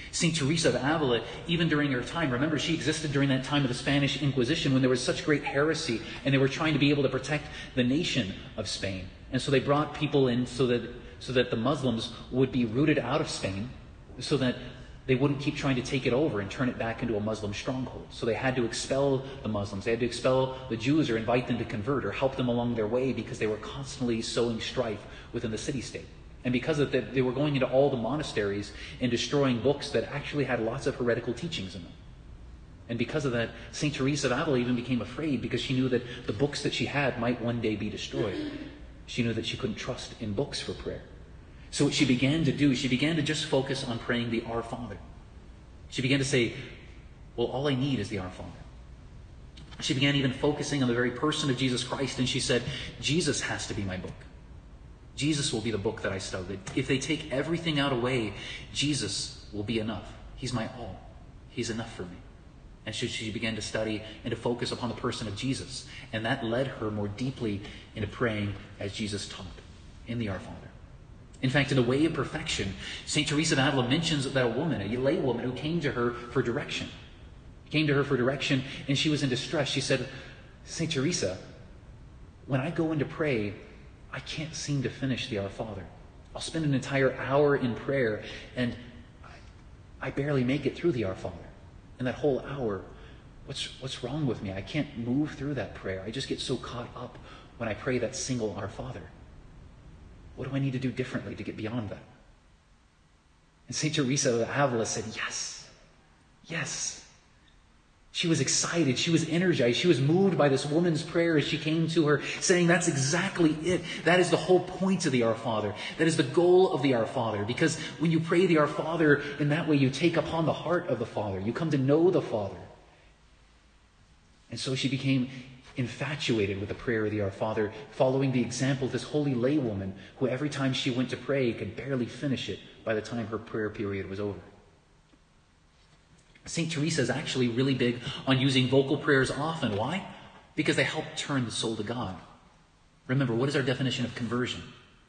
St. Teresa of Avila, even during her time, remember she existed during that time of the Spanish Inquisition when there was such great heresy and they were trying to be able to protect the nation of Spain. And so they brought people in so that the Muslims would be rooted out of Spain so that they wouldn't keep trying to take it over and turn it back into a Muslim stronghold. So they had to expel the Muslims. They had to expel the Jews or invite them to convert or help them along their way because they were constantly sowing strife within the city-state. And because of that, they were going into all the monasteries and destroying books that actually had lots of heretical teachings in them. And because of that, St. Teresa of Avila even became afraid because she knew that the books that she had might one day be destroyed. She knew that she couldn't trust in books for prayer. So what she began to do, she began to just focus on praying the Our Father. She began to say, well, all I need is the Our Father. She began even focusing on the very person of Jesus Christ, and she said, Jesus has to be my book. Jesus will be the book that I study. If they take everything out away, Jesus will be enough. He's my all. He's enough for me. And she began to study and to focus upon the person of Jesus. And that led her more deeply into praying as Jesus taught in the Our Father. In fact, in the Way of Perfection, St. Teresa of Avila mentions that a woman, a lay woman, who came to her for direction. And she was in distress. She said, St. Teresa, when I go in to pray, I can't seem to finish the Our Father. I'll spend an entire hour in prayer, and I barely make it through the Our Father. And that whole hour, what's wrong with me? I can't move through that prayer. I just get so caught up when I pray that single Our Father. What do I need to do differently to get beyond that? And St. Teresa of Avila said, yes. She was excited. She was energized. She was moved by this woman's prayer as she came to her, saying that's exactly it. That is the whole point of the Our Father. That is the goal of the Our Father. Because when you pray the Our Father in that way, you take upon the heart of the Father. You come to know the Father. And so she became infatuated with the prayer of the Our Father, following the example of this holy laywoman who every time she went to pray could barely finish it by the time her prayer period was over. St. Teresa is actually really big on using vocal prayers often. Why? Because they help turn the soul to God. Remember, what is our definition of conversion?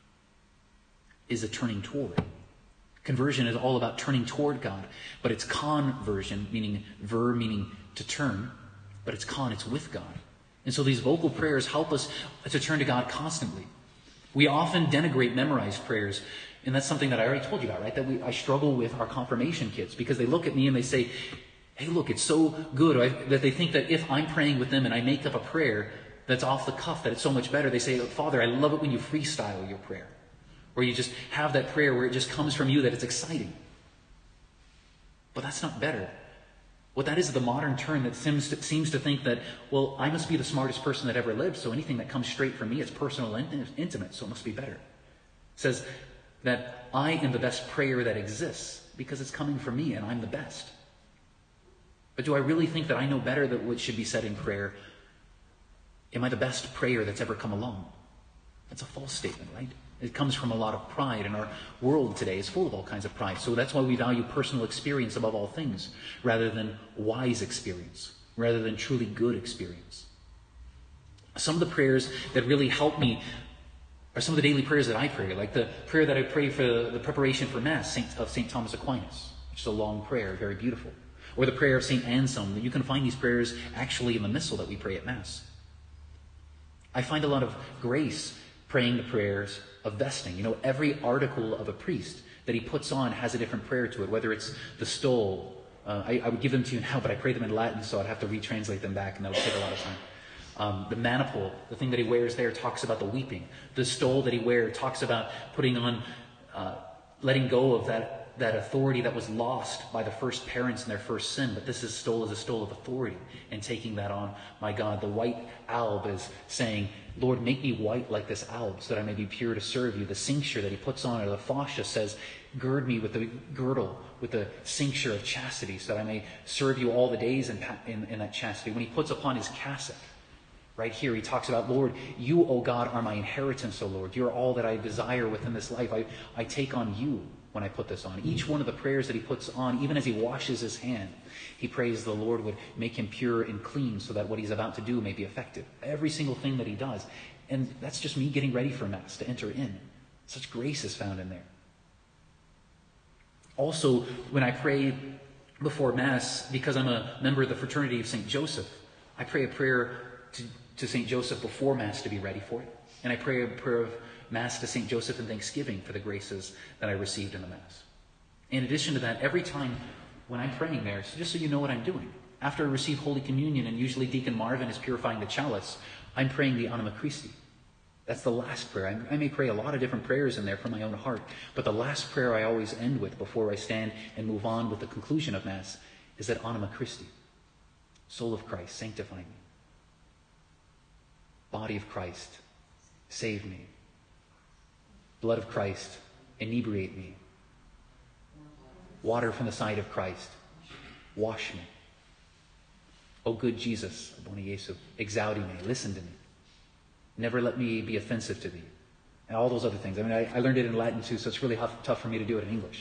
Is a turning toward. Conversion is all about turning toward God, but it's conversion, meaning meaning to turn, but it's with God. And so these vocal prayers help us to turn to God constantly. We often denigrate memorized prayers, and that's something that I already told you about, right? That I struggle with our confirmation kids because they look at me and they say, hey, look, it's so good, that they think that if I'm praying with them and I make up a prayer that's off the cuff, that it's so much better. They say, Father, I love it when you freestyle your prayer, or you just have that prayer where it just comes from you, that it's exciting. But that's not better. What that is the modern turn that seems to think that, well, I must be the smartest person that ever lived, so anything that comes straight from me is personal and intimate, so it must be better. It says that I am the best prayer that exists because it's coming from me and I'm the best. But do I really think that I know better than what should be said in prayer? Am I the best prayer that's ever come along? That's a false statement, right? It comes from a lot of pride, and our world today is full of all kinds of pride. So that's why we value personal experience above all things, rather than wise experience, rather than truly good experience. Some of the prayers that really help me are some of the daily prayers that I pray, like the prayer that I pray for the preparation for Mass of St. Thomas Aquinas, which is a long prayer, very beautiful. Or the prayer of St. Anselm. You can find these prayers actually in the Missal that we pray at Mass. I find a lot of grace praying the prayers of vesting. You know, every article of a priest that he puts on has a different prayer to it, whether it's the stole. I would give them to you now, but I pray them in Latin, so I'd have to retranslate them back, and that would take a lot of time. The maniple, the thing that he wears there, talks about the weeping. The stole that he wears talks about putting on, letting go of that authority that was lost by the first parents in their first sin. But this stole is a stole of authority, and taking that on, my God. The white alb is saying, Lord, make me white like this alb so that I may be pure to serve you. The cincture that he puts on, or the fascia, says, gird me with the girdle, with the cincture of chastity, so that I may serve you all the days in that chastity. When he puts upon his cassock, right here, he talks about, Lord, you, O God, are my inheritance, O Lord. You're all that I desire within this life. I take on you when I put this on. Each one of the prayers that he puts on, even as he washes his hand, he prays the Lord would make him pure and clean so that what he's about to do may be effective. Every single thing that he does. And that's just me getting ready for Mass, to enter in. Such grace is found in there. Also, when I pray before Mass, because I'm a member of the Fraternity of St. Joseph, I pray a prayer to St. Joseph before Mass to be ready for it. And I pray a prayer of Mass to St. Joseph in thanksgiving for the graces that I received in the Mass. In addition to that, every time when I'm praying there, so just so you know what I'm doing, after I receive Holy Communion, and usually Deacon Marvin is purifying the chalice, I'm praying the Anima Christi. That's the last prayer. I may pray a lot of different prayers in there from my own heart, but the last prayer I always end with before I stand and move on with the conclusion of Mass is that Anima Christi. Soul of Christ, sanctify me. Body of Christ, save me. Blood of Christ, inebriate me. Water from the side of Christ, wash me. O good Jesus, Boni Jesu, exaudi me, listen to me. Never let me be offensive to thee. And all those other things. I mean, I learned it in Latin too, so it's really tough for me to do it in English.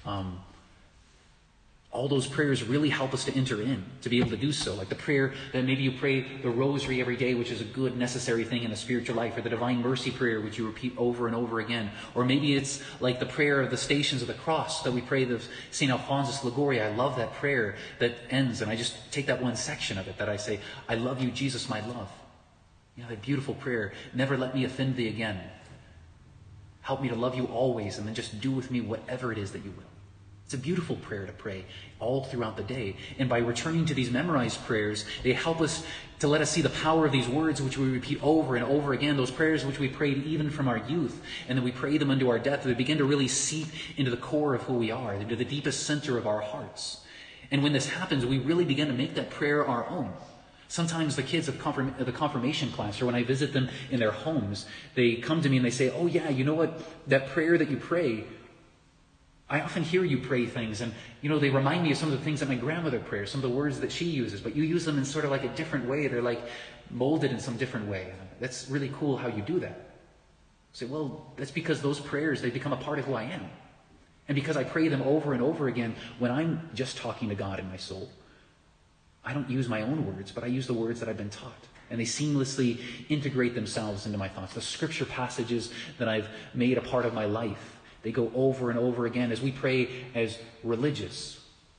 All those prayers really help us to enter in, to be able to do so. Like the prayer that maybe you pray the rosary every day, which is a good, necessary thing in the spiritual life, or the Divine Mercy prayer, which you repeat over and over again. Or maybe it's like the prayer of the Stations of the Cross that we pray, the St. Alphonsus Liguori. I love that prayer that ends, and I just take that one section of it that I say, I love you, Jesus, my love. You know, that beautiful prayer, never let me offend thee again. Help me to love you always, and then just do with me whatever it is that you will. It's a beautiful prayer to pray all throughout the day. And by returning to these memorized prayers, they help us to let us see the power of these words which we repeat over and over again, those prayers which we prayed even from our youth, and then we pray them unto our death. They begin to really seep into the core of who we are, into the deepest center of our hearts. And when this happens, we really begin to make that prayer our own. Sometimes the kids of the confirmation class, or when I visit them in their homes, they come to me and they say, oh yeah, you know what, that prayer that you pray, I often hear you pray things, and they remind me of some of the things that my grandmother prays, some of the words that she uses, but you use them in sort of like a different way. They're like molded in some different way. That's really cool how you do that. I say, well, that's because those prayers, they become a part of who I am. And because I pray them over and over again, when I'm just talking to God in my soul, I don't use my own words, but I use the words that I've been taught. And they seamlessly integrate themselves into my thoughts. The scripture passages that I've made a part of my life, they go over and over again as we pray as religious.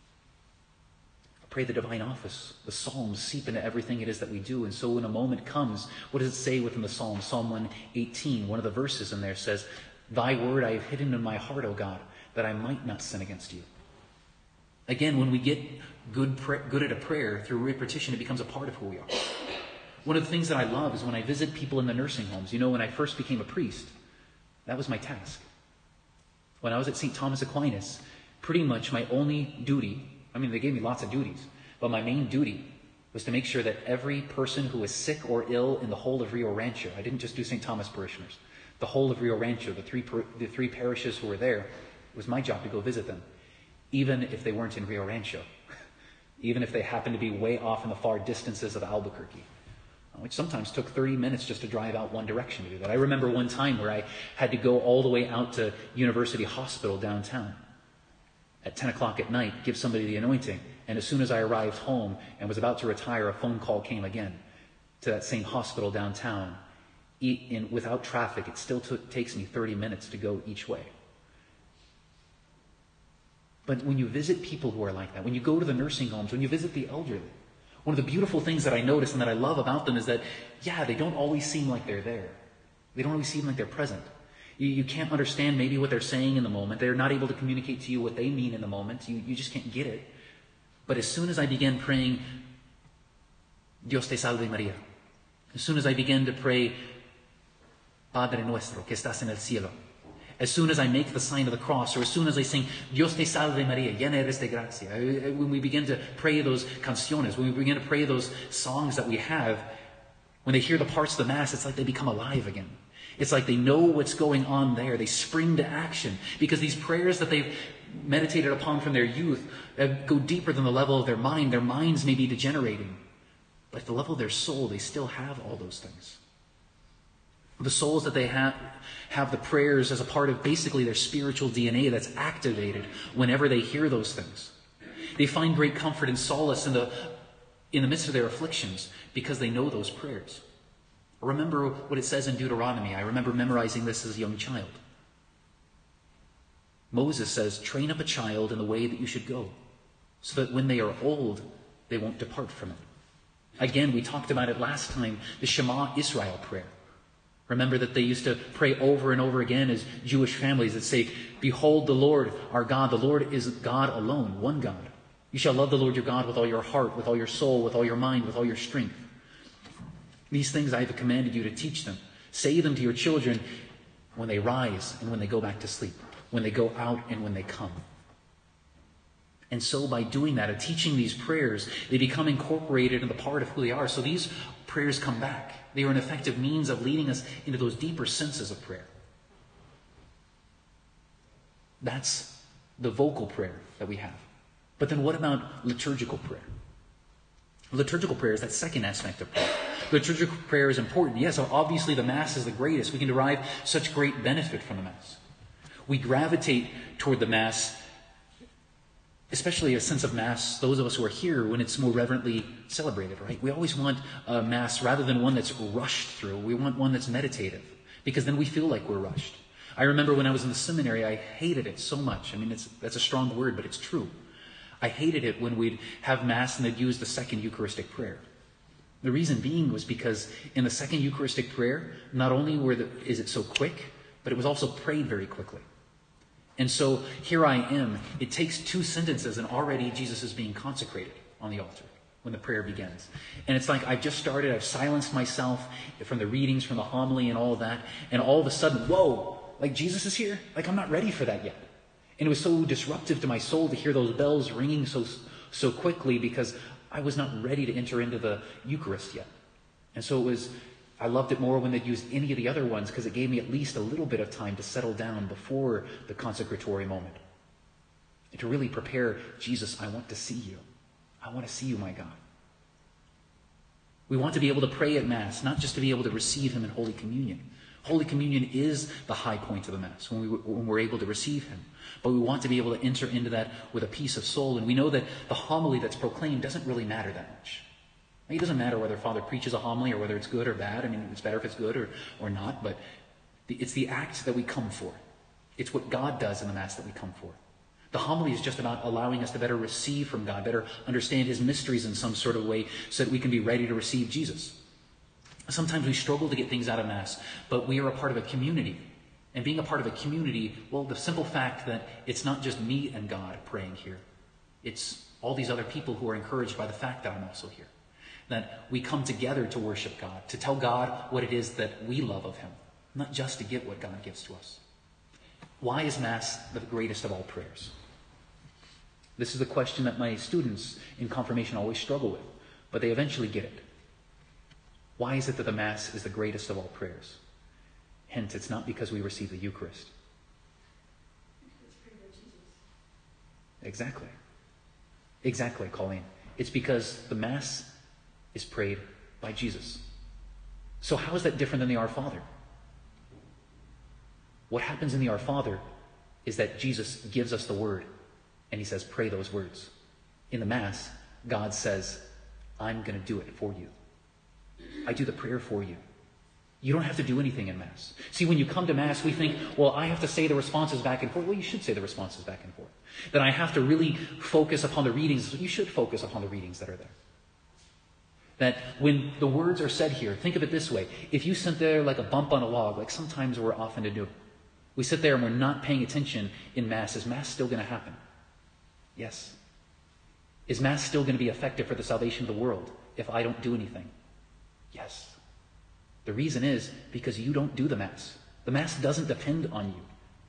Pray the divine office. The Psalms seep into everything it is that we do. And so when a moment comes, what does it say within the Psalm? Psalm 118, one of the verses in there says, Thy word I have hidden in my heart, O God, that I might not sin against you. Again, when we get good at a prayer through repetition, it becomes a part of who we are. One of the things that I love is when I visit people in the nursing homes. When I first became a priest, that was my task. When I was at St. Thomas Aquinas, pretty much my only duty, they gave me lots of duties, but my main duty was to make sure that every person who was sick or ill in the whole of Rio Rancho, I didn't just do St. Thomas parishioners, the whole of Rio Rancho, the three parishes who were there, it was my job to go visit them, even if they weren't in Rio Rancho, even if they happened to be way off in the far distances of Albuquerque, which sometimes took 30 minutes just to drive out one direction to do that. I remember one time where I had to go all the way out to University Hospital downtown at 10 o'clock at night, give somebody the anointing, and as soon as I arrived home and was about to retire, a phone call came again to that same hospital downtown. Without traffic, it still takes me 30 minutes to go each way. But when you visit people who are like that, when you go to the nursing homes, when you visit the elderly, one of the beautiful things that I notice and that I love about them is that, they don't always seem like they're there. They don't always seem like they're present. You can't understand maybe what they're saying in the moment. They're not able to communicate to you what they mean in the moment. You just can't get it. But as soon as I began praying, Dios te salve María, as soon as I began to pray, Padre nuestro que estás en el cielo, as soon as I make the sign of the cross, or as soon as I sing, Dios te salve María, llena eres de gracia, when we begin to pray those canciones, when we begin to pray those songs that we have, when they hear the parts of the Mass, it's like they become alive again. It's like they know what's going on there. They spring to action because these prayers that they've meditated upon from their youth go deeper than the level of their mind. Their minds may be degenerating, but at the level of their soul, they still have all those things. The souls that they have the prayers as a part of basically their spiritual DNA that's activated whenever they hear those things. They find great comfort and solace in the midst of their afflictions because they know those prayers. Remember what it says in Deuteronomy. I remember memorizing this as a young child. Moses says, train up a child in the way that you should go, so that when they are old, they won't depart from it. Again, we talked about it last time, the Shema Israel prayer. Remember that they used to pray over and over again as Jewish families that say, behold the Lord our God. The Lord is God alone, one God. You shall love the Lord your God with all your heart, with all your soul, with all your mind, with all your strength. These things I have commanded you to teach them. Say them to your children when they rise and when they go back to sleep, when they go out and when they come. And so by doing that, of teaching these prayers, they become incorporated in the part of who they are. So these prayers come back. They are an effective means of leading us into those deeper senses of prayer. That's the vocal prayer that we have. But then what about liturgical prayer? Liturgical prayer is that second aspect of prayer. Liturgical prayer is important. Yes, obviously the Mass is the greatest. We can derive such great benefit from the Mass. We gravitate toward the Mass, especially a sense of Mass, those of us who are here, when it's more reverently celebrated, right? We always want a Mass rather than one that's rushed through. We want one that's meditative, because then we feel like we're rushed. I remember when I was in the seminary, I hated it so much. I mean, that's a strong word, but it's true. I hated it when we'd have Mass and they'd use the second Eucharistic prayer. The reason being was because in the second Eucharistic prayer, not only is it so quick, but it was also prayed very quickly. And so here I am. It takes 2 sentences and already Jesus is being consecrated on the altar when the prayer begins. And it's like I've just started, I've silenced myself from the readings, from the homily and all of that. And all of a sudden, whoa, like Jesus is here? Like I'm not ready for that yet. And it was so disruptive to my soul to hear those bells ringing so quickly because I was not ready to enter into the Eucharist yet. And so I loved it more when they'd used any of the other ones because it gave me at least a little bit of time to settle down before the consecratory moment. And to really prepare, Jesus, I want to see you. I want to see you, my God. We want to be able to pray at Mass, not just to be able to receive him in Holy Communion. Holy Communion is the high point of the Mass when we're able to receive him. But we want to be able to enter into that with a peace of soul. And we know that the homily that's proclaimed doesn't really matter that much. It doesn't matter whether Father preaches a homily or whether it's good or bad. I mean, it's better if it's good or not. But it's the act that we come for. It's what God does in the Mass that we come for. The homily is just about allowing us to better receive from God, better understand his mysteries in some sort of way so that we can be ready to receive Jesus. Sometimes we struggle to get things out of Mass, but we are a part of a community. And being a part of a community, well, the simple fact that it's not just me and God praying here. It's all these other people who are encouraged by the fact that I'm also here. That we come together to worship God, to tell God what it is that we love of him, not just to get what God gives to us. Why is Mass the greatest of all prayers? This is the question that my students in confirmation always struggle with, but they eventually get it. Why is it that the Mass is the greatest of all prayers? Hence, it's not because we receive the Eucharist. Exactly. Exactly, Colleen. It's because the Mass is prayed by Jesus. So how is that different than the Our Father? What happens in the Our Father is that Jesus gives us the word and he says, pray those words. In the Mass, God says, I'm going to do it for you. I do the prayer for you. You don't have to do anything in Mass. See, when you come to Mass, we think, well, I have to say the responses back and forth. Well, you should say the responses back and forth. Then I have to really focus upon the readings. You should focus upon the readings that are there. That when the words are said here, think of it this way. If you sit there like a bump on a log, like sometimes we're often to do, we sit there and we're not paying attention in Mass. Is Mass still going to happen? Yes. Is Mass still going to be effective for the salvation of the world if I don't do anything? Yes. The reason is because you don't do the Mass. The Mass doesn't depend on you.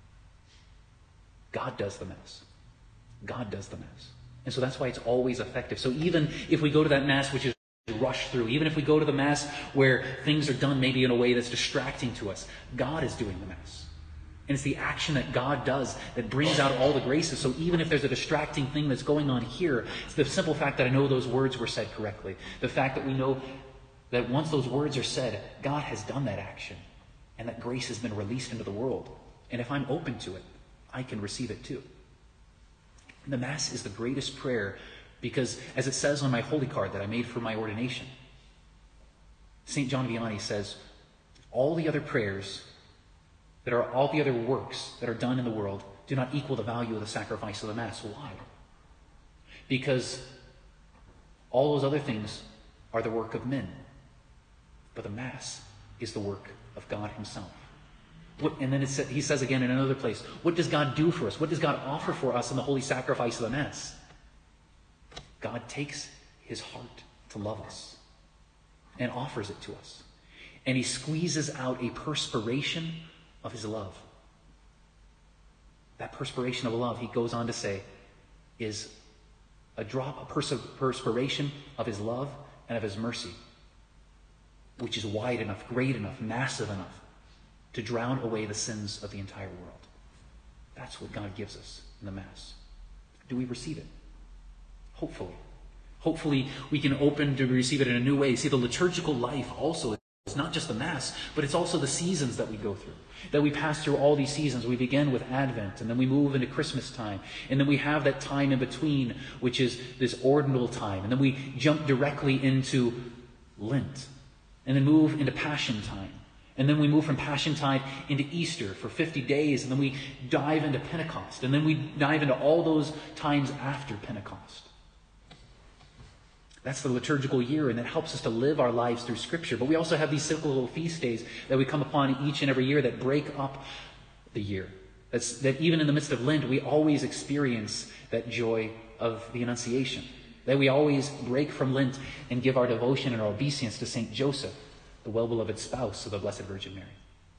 God does the Mass. God does the Mass. And so that's why it's always effective. So even if we go to that Mass which is rushed through, even if we go to the Mass where things are done maybe in a way that's distracting to us, God is doing the Mass. And it's the action that God does that brings out all the graces. So even if there's a distracting thing that's going on here, it's the simple fact that I know those words were said correctly. The fact that we know that once those words are said, God has done that action. And that grace has been released into the world. And if I'm open to it, I can receive it too. And the Mass is the greatest prayer because, as it says on my holy card that I made for my ordination, St. John Vianney says, all the other prayers that are all the other works that are done in the world do not equal the value of the sacrifice of the Mass. Why? Because all those other things are the work of men. But the Mass is the work of God himself. And then he says again in another place, what does God do for us? What does God offer for us in the holy sacrifice of the Mass? God takes his heart to love us and offers it to us. And he squeezes out a perspiration of his love. That perspiration of love, he goes on to say, is a perspiration of his love and of his mercy, which is wide enough, great enough, massive enough to drown away the sins of the entire world. That's what God gives us in the Mass. Do we receive it? Hopefully. Hopefully we can open to receive it in a new way. See, the liturgical life also is not just the Mass, but it's also the seasons that we go through. That we pass through all these seasons. We begin with Advent, and then we move into Christmas time. And then we have that time in between, which is this ordinal time. And then we jump directly into Lent. And then move into Passion time. And then we move from Passiontide into Easter for 50 days. And then we dive into Pentecost. And then we dive into all those times after Pentecost. That's the liturgical year, and it helps us to live our lives through Scripture. But we also have these cyclical feast days that we come upon each and every year that break up the year. That even in the midst of Lent, we always experience that joy of the Annunciation. That we always break from Lent and give our devotion and our obeisance to St. Joseph, the well-beloved spouse of the Blessed Virgin Mary.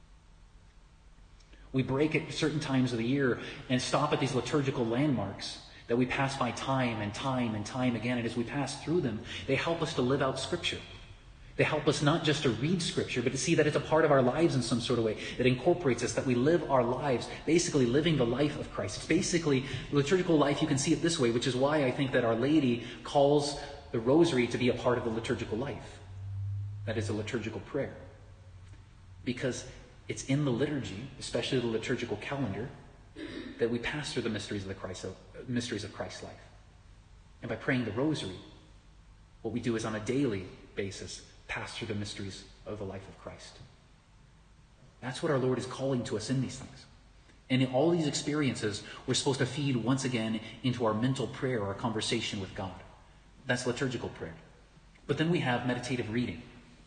We break at certain times of the year and stop at these liturgical landmarks that we pass by time and time and time again. And as we pass through them, they help us to live out Scripture. They help us not just to read Scripture, but to see that it's a part of our lives in some sort of way that incorporates us, that we live our lives, basically living the life of Christ. It's basically liturgical life. You can see it this way, which is why I think that Our Lady calls the Rosary to be a part of the liturgical life. That is a liturgical prayer. Because it's in the liturgy, especially the liturgical calendar, that we pass through the mysteries of Christ's life. And by praying the Rosary, what we do is on a daily basis pass through the mysteries of the life of Christ. That's what our Lord is calling to us in these things. And in all these experiences, we're supposed to feed once again into our mental prayer, our conversation with God. That's liturgical prayer. But then we have meditative reading.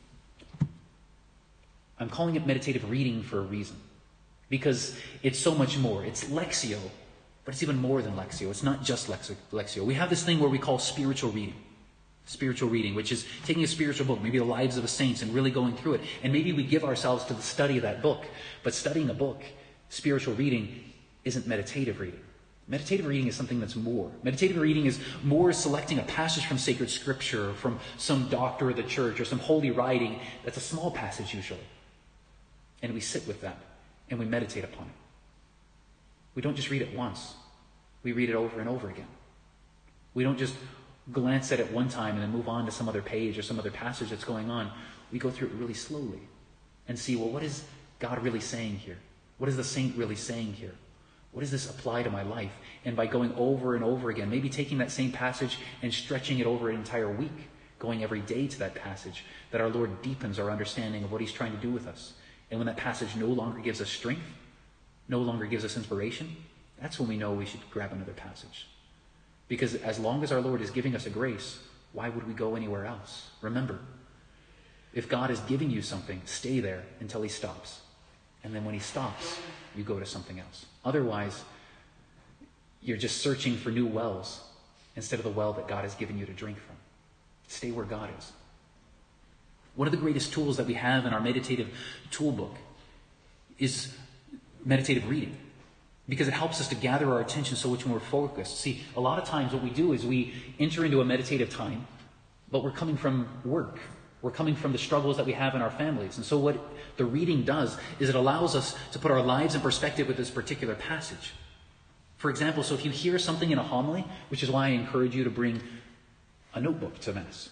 I'm calling it meditative reading for a reason. Because it's so much more. It's Lectio, but it's even more than Lectio. It's not just Lectio. We have this thing where we call spiritual reading. Spiritual reading, which is taking a spiritual book, maybe the lives of the saints, and really going through it. And maybe we give ourselves to the study of that book. But studying a book, spiritual reading, isn't meditative reading. Meditative reading is something that's more. Meditative reading is more selecting a passage from sacred scripture, or from some doctor of the church, or some holy writing. That's a small passage usually. And we sit with that. And we meditate upon it. We don't just read it once. We read it over and over again. We don't just glance at it one time and then move on to some other page or some other passage that's going on. We go through it really slowly and see, well, what is God really saying here? What is the saint really saying here? What does this apply to my life? And by going over and over again, maybe taking that same passage and stretching it over an entire week, going every day to that passage, that our Lord deepens our understanding of what he's trying to do with us. And when that passage no longer gives us strength, no longer gives us inspiration, that's when we know we should grab another passage. Because as long as our Lord is giving us a grace, why would we go anywhere else? Remember, if God is giving you something, stay there until he stops. And then when he stops, you go to something else. Otherwise, you're just searching for new wells instead of the well that God has given you to drink from. Stay where God is. One of the greatest tools that we have in our meditative toolbook is meditative reading, because it helps us to gather our attention so much more focused. See, a lot of times what we do is we enter into a meditative time, but we're coming from work. We're coming from the struggles that we have in our families. And so what the reading does is it allows us to put our lives in perspective with this particular passage. For example, so if you hear something in a homily, which is why I encourage you to bring a notebook to Mass.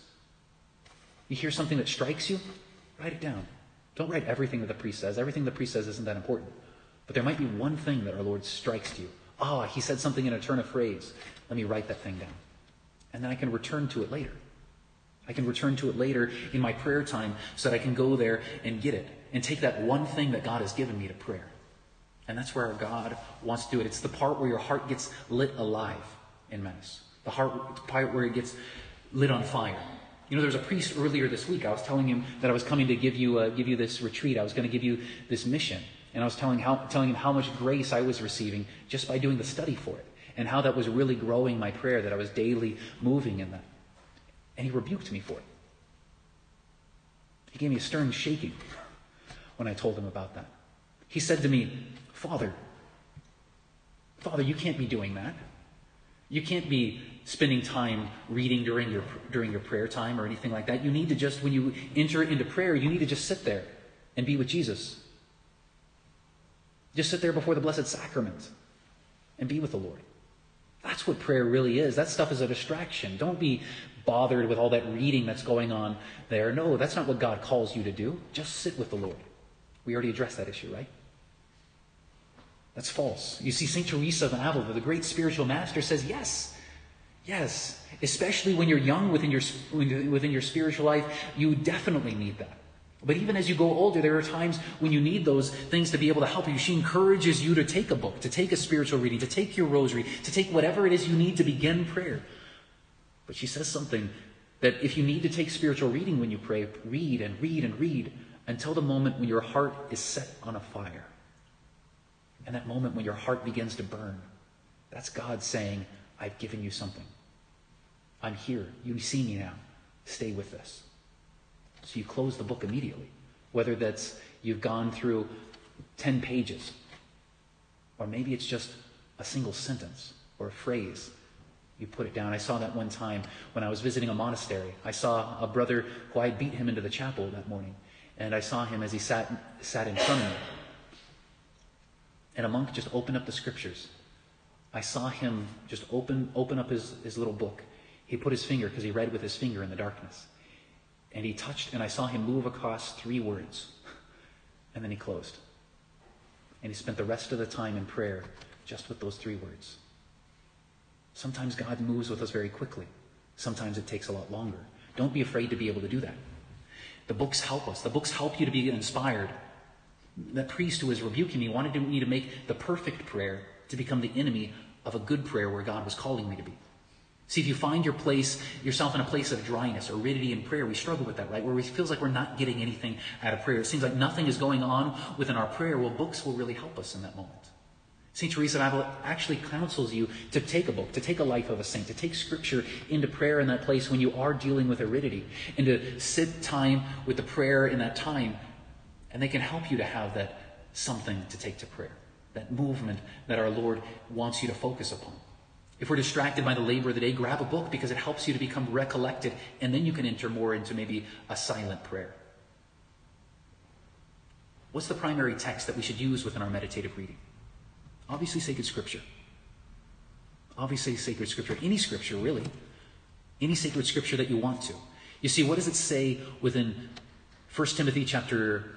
You hear something that strikes you, write it down. Don't write everything that the priest says. Everything the priest says isn't that important. But there might be one thing that our Lord strikes to you. He said something in a turn of phrase. Let me write that thing down. And then I can return to it later. I can return to it later in my prayer time so that I can go there and get it. And take that one thing that God has given me to prayer. And that's where our God wants to do it. It's the part where your heart gets lit alive in Mass. The part where it gets lit on fire. You know, there was a priest earlier this week. I was telling him that I was coming to give you this retreat. I was going to give you this mission. And I was telling him how much grace I was receiving just by doing the study for it. And how that was really growing my prayer, that I was daily moving in that. And he rebuked me for it. He gave me a stern shaking when I told him about that. He said to me, Father, you can't be doing that. You can't be spending time reading during your prayer time or anything like that. You need to just, when you enter into prayer, you need to just sit there and be with Jesus. Just sit there before the Blessed Sacrament and be with the Lord. That's what prayer really is. That stuff is a distraction. Don't be bothered with all that reading that's going on there. No, that's not what God calls you to do. Just sit with the Lord. We already addressed that issue, right? That's false. You see, St. Teresa of Avila, the great spiritual master, says yes. Yes. Especially when you're young within your spiritual life, you definitely need that. But even as you go older, there are times when you need those things to be able to help you. She encourages you to take a book, to take a spiritual reading, to take your rosary, to take whatever it is you need to begin prayer. But she says something that if you need to take spiritual reading when you pray, read and read and read until the moment when your heart is set on a fire. And that moment when your heart begins to burn, that's God saying, I've given you something. I'm here. You see me now. Stay with this. So you close the book immediately. Whether that's you've gone through 10 pages, or maybe it's just a single sentence or a phrase. You put it down. I saw that one time when I was visiting a monastery. I saw a brother who I had beat him into the chapel that morning. And I saw him as he sat in front of me. And a monk just opened up the scriptures. I saw him just open up his little book. He put his finger, because he read with his finger in the darkness. And he touched, and I saw him move across 3 words. And then he closed. And he spent the rest of the time in prayer just with those 3 words. Sometimes God moves with us very quickly. Sometimes it takes a lot longer. Don't be afraid to be able to do that. The books help us. The books help you to be inspired. That priest who was rebuking me wanted me to make the perfect prayer to become the enemy of a good prayer where God was calling me to be. See, if you find yourself in a place of dryness, aridity in prayer, we struggle with that, right? Where it feels like we're not getting anything out of prayer. It seems like nothing is going on within our prayer. Well, books will really help us in that moment. St. Teresa of Avila actually counsels you to take a book, to take a life of a saint, to take scripture into prayer in that place when you are dealing with aridity, and to sit time with the prayer in that time. And they can help you to have that something to take to prayer, that movement that our Lord wants you to focus upon. If we're distracted by the labor of the day, grab a book because it helps you to become recollected, and then you can enter more into maybe a silent prayer. What's the primary text that we should use within our meditative reading? Obviously, sacred scripture. Obviously, sacred scripture. Any scripture, really. Any sacred scripture that you want to. You see, what does it say within 1 Timothy chapter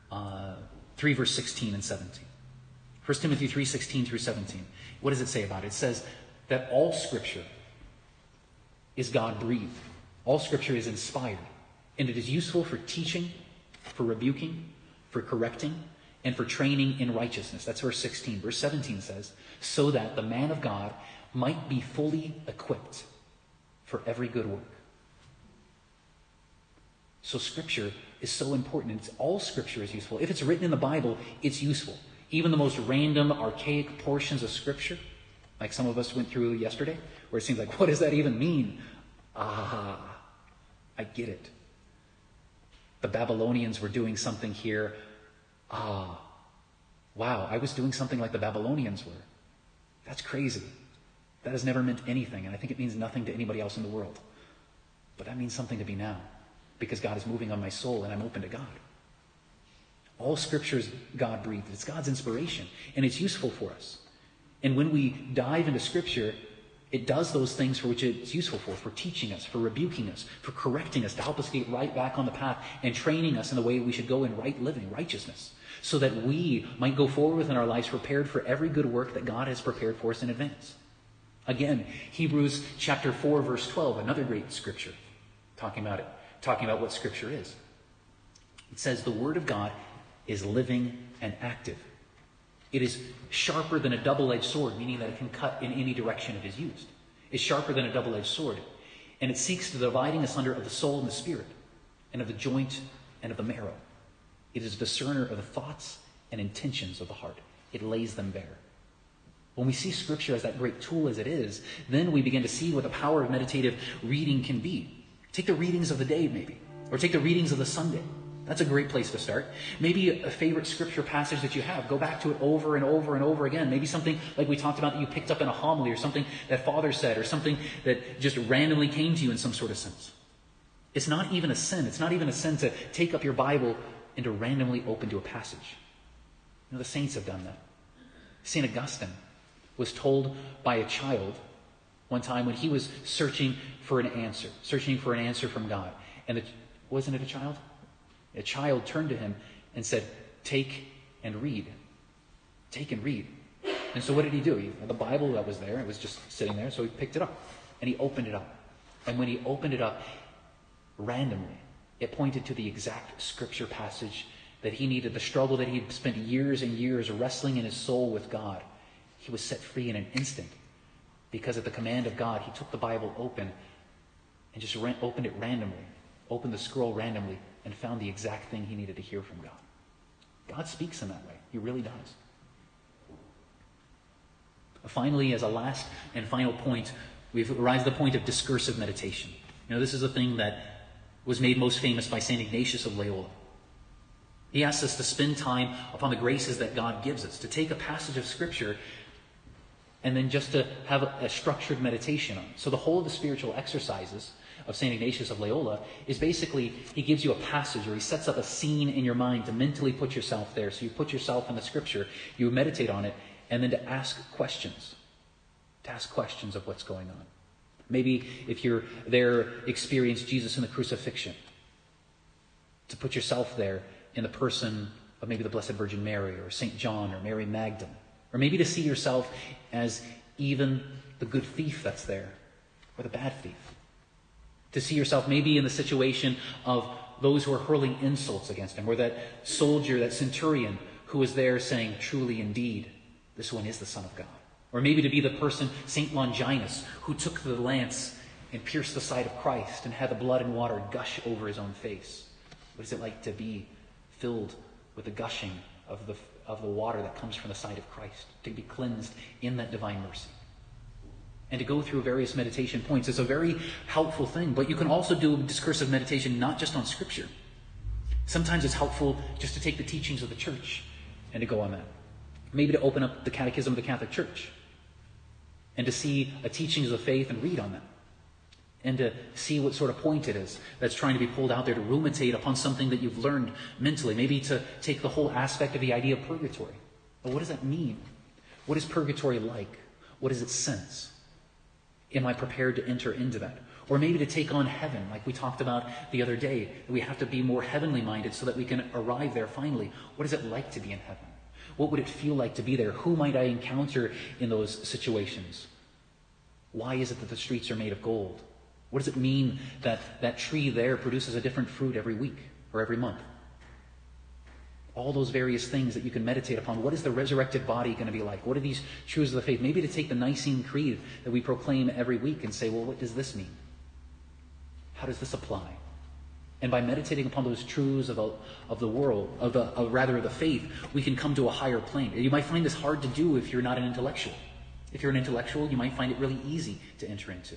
3, verse 16 and 17? 1 Timothy 3, 16 through 17. What does it say about it? It says that all scripture is God-breathed. All scripture is inspired. And it is useful for teaching, for rebuking, for correcting, and for training in righteousness. That's verse 16. Verse 17 says, so that the man of God might be fully equipped for every good work. So scripture is so important. All scripture is useful. If it's written in the Bible, it's useful. Even the most random, archaic portions of scripture, like some of us went through yesterday, where it seems like, what does that even mean? I get it. The Babylonians were doing something here. Wow, I was doing something like the Babylonians were. That's crazy. That has never meant anything, and I think it means nothing to anybody else in the world. But that means something to me now, because God is moving on my soul, and I'm open to God. All scripture is God-breathed. It's God's inspiration, and it's useful for us. And when we dive into scripture, it does those things for which it's useful for teaching us, for rebuking us, for correcting us, to help us get right back on the path, and training us in the way we should go in right living, righteousness, so that we might go forward within our lives prepared for every good work that God has prepared for us in advance. Again, Hebrews chapter 4, verse 12, another great scripture, talking about what scripture is. It says, the word of God is living and active. It is sharper than a double-edged sword, meaning that it can cut in any direction it is used. It's sharper than a double-edged sword. And it seeks the dividing asunder of the soul and the spirit, and of the joint and of the marrow. It is a discerner of the thoughts and intentions of the heart. It lays them bare. When we see Scripture as that great tool as it is, then we begin to see what the power of meditative reading can be. Take the readings of the day, maybe, or take the readings of the Sunday. That's a great place to start. Maybe a favorite Scripture passage that you have. Go back to it over and over and over again. Maybe something like we talked about that you picked up in a homily, or something that Father said, or something that just randomly came to you in some sort of sense. It's not even a sin. It's not even a sin to take up your Bible and to randomly open to a passage. You know, the saints have done that. St. Augustine was told by a child one time when he was searching for an answer from God. And wasn't it a child? A child turned to him and said, "Take and read. Take and read." And so what did he do? He had the Bible that was there. It was just sitting there. So he picked it up and he opened it up. And when he opened it up, randomly, it pointed to the exact Scripture passage that he needed. The struggle that he'd spent years and years wrestling in his soul with God. He was set free in an instant, because at the command of God, he took the Bible open and just opened it randomly, opened the scroll randomly, and found the exact thing he needed to hear from God. God speaks in that way. He really does. Finally, as a last and final point, we've arrived at the point of discursive meditation. You know, this is a thing that was made most famous by St. Ignatius of Loyola. He asks us to spend time upon the graces that God gives us, to take a passage of Scripture and then just to have a structured meditation on it. So the whole of the spiritual exercises of St. Ignatius of Loyola is basically, he gives you a passage, or he sets up a scene in your mind to mentally put yourself there. So you put yourself in the Scripture, you meditate on it, and then to ask questions of what's going on. Maybe if you're there, experience Jesus in the crucifixion, to put yourself there in the person of maybe the Blessed Virgin Mary, or St. John, or Mary Magdalene. Or maybe to see yourself as even the good thief that's there, or the bad thief. To see yourself maybe in the situation of those who are hurling insults against him, or that soldier, that centurion, who was there saying, "Truly, indeed, this one is the Son of God." Or maybe to be the person, St. Longinus, who took the lance and pierced the side of Christ and had the blood and water gush over his own face. What is it like to be filled with the gushing of the water that comes from the side of Christ, to be cleansed in that divine mercy? And to go through various meditation points is a very helpful thing, but you can also do discursive meditation not just on Scripture. Sometimes it's helpful just to take the teachings of the Church and to go on that. Maybe to open up the Catechism of the Catholic Church and to see a teachings of the faith and read on that. And to see what sort of point it is that's trying to be pulled out there, to ruminate upon something that you've learned mentally. Maybe to take the whole aspect of the idea of purgatory. But what does that mean? What is purgatory like? What is its sense? Am I prepared to enter into that? Or maybe to take on heaven, like we talked about the other day. That we have to be more heavenly minded so that we can arrive there finally. What is it like to be in heaven? What would it feel like to be there? Who might I encounter in those situations? Why is it that the streets are made of gold? What does it mean that that tree there produces a different fruit every week or every month? All those various things that you can meditate upon. What is the resurrected body going to be like? What are these truths of the faith? Maybe to take the Nicene Creed that we proclaim every week and say, well, what does this mean? How does this apply? And by meditating upon those truths of the world, of the faith, we can come to a higher plane. You might find this hard to do if you're not an intellectual. If you're an intellectual, you might find it really easy to enter into.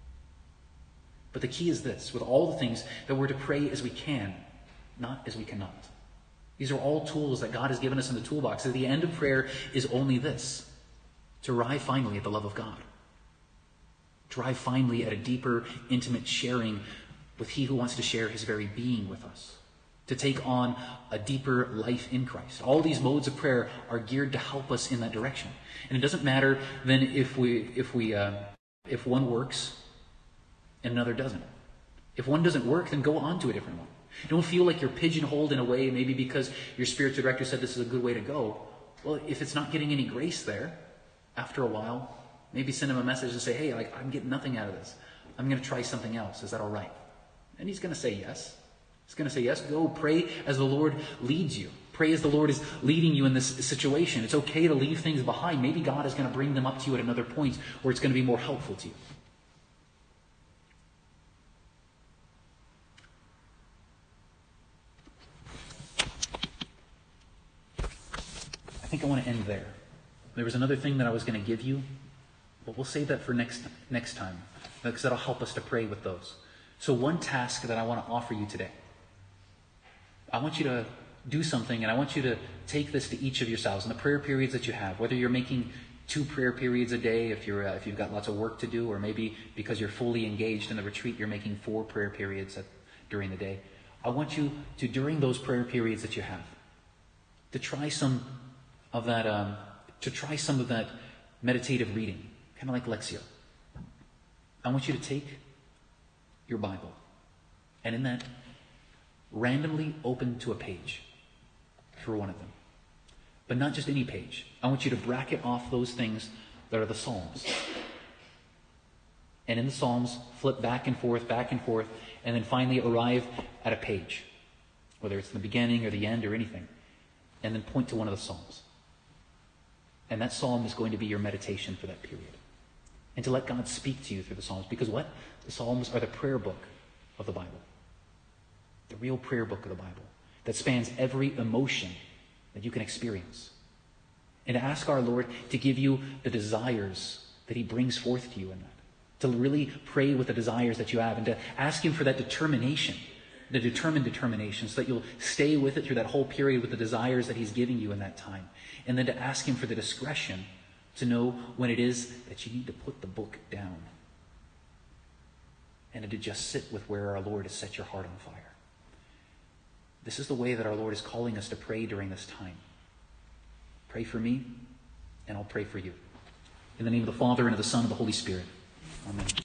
But the key is this: with all the things, that we're to pray as we can, not as we cannot. These are all tools that God has given us in the toolbox. At the end of prayer is only this: to arrive finally at the love of God. To arrive finally at a deeper, intimate sharing with He who wants to share His very being with us. To take on a deeper life in Christ. All these modes of prayer are geared to help us in that direction. And it doesn't matter then if one works and another doesn't. If one doesn't work, then go on to a different one. Don't feel like you're pigeonholed in a way, maybe because your spiritual director said this is a good way to go. Well, if it's not getting any grace there, after a while, maybe send him a message and say, hey, I'm getting nothing out of this. I'm going to try something else. Is that all right? And he's going to say yes. He's going to say yes. Go pray as the Lord leads you. Pray as the Lord is leading you in this situation. It's okay to leave things behind. Maybe God is going to bring them up to you at another point where it's going to be more helpful to you. I think I want to end there. There was another thing that I was going to give you, but we'll save that for next time, because that'll help us to pray with those. So one task that I want to offer you today, I want you to do something, and I want you to take this to each of yourselves in the prayer periods that you have, whether you're making 2 prayer periods a day if you've got lots of work to do, or maybe because you're fully engaged in the retreat, you're making 4 prayer periods during the day. I want you to, during those prayer periods that you have, to try some of that meditative reading, kind of like Lectio. I want you to take your Bible and in that randomly open to a page for one of them. But not just any page. I want you to bracket off those things that are the Psalms. And in the Psalms, flip back and forth, and then finally arrive at a page, whether it's the beginning or the end or anything, and then point to one of the Psalms. And that psalm is going to be your meditation for that period. And to let God speak to you through the Psalms. Because what? The Psalms are the prayer book of the Bible. The real prayer book of the Bible. That spans every emotion that you can experience. And to ask our Lord to give you the desires that He brings forth to you in that. To really pray with the desires that you have. And to ask Him for that determination. The determined determination, so that you'll stay with it through that whole period with the desires that He's giving you in that time. And then to ask Him for the discretion to know when it is that you need to put the book down. And to just sit with where our Lord has set your heart on fire. This is the way that our Lord is calling us to pray during this time. Pray for me, and I'll pray for you. In the name of the Father, and of the Son, and of the Holy Spirit. Amen.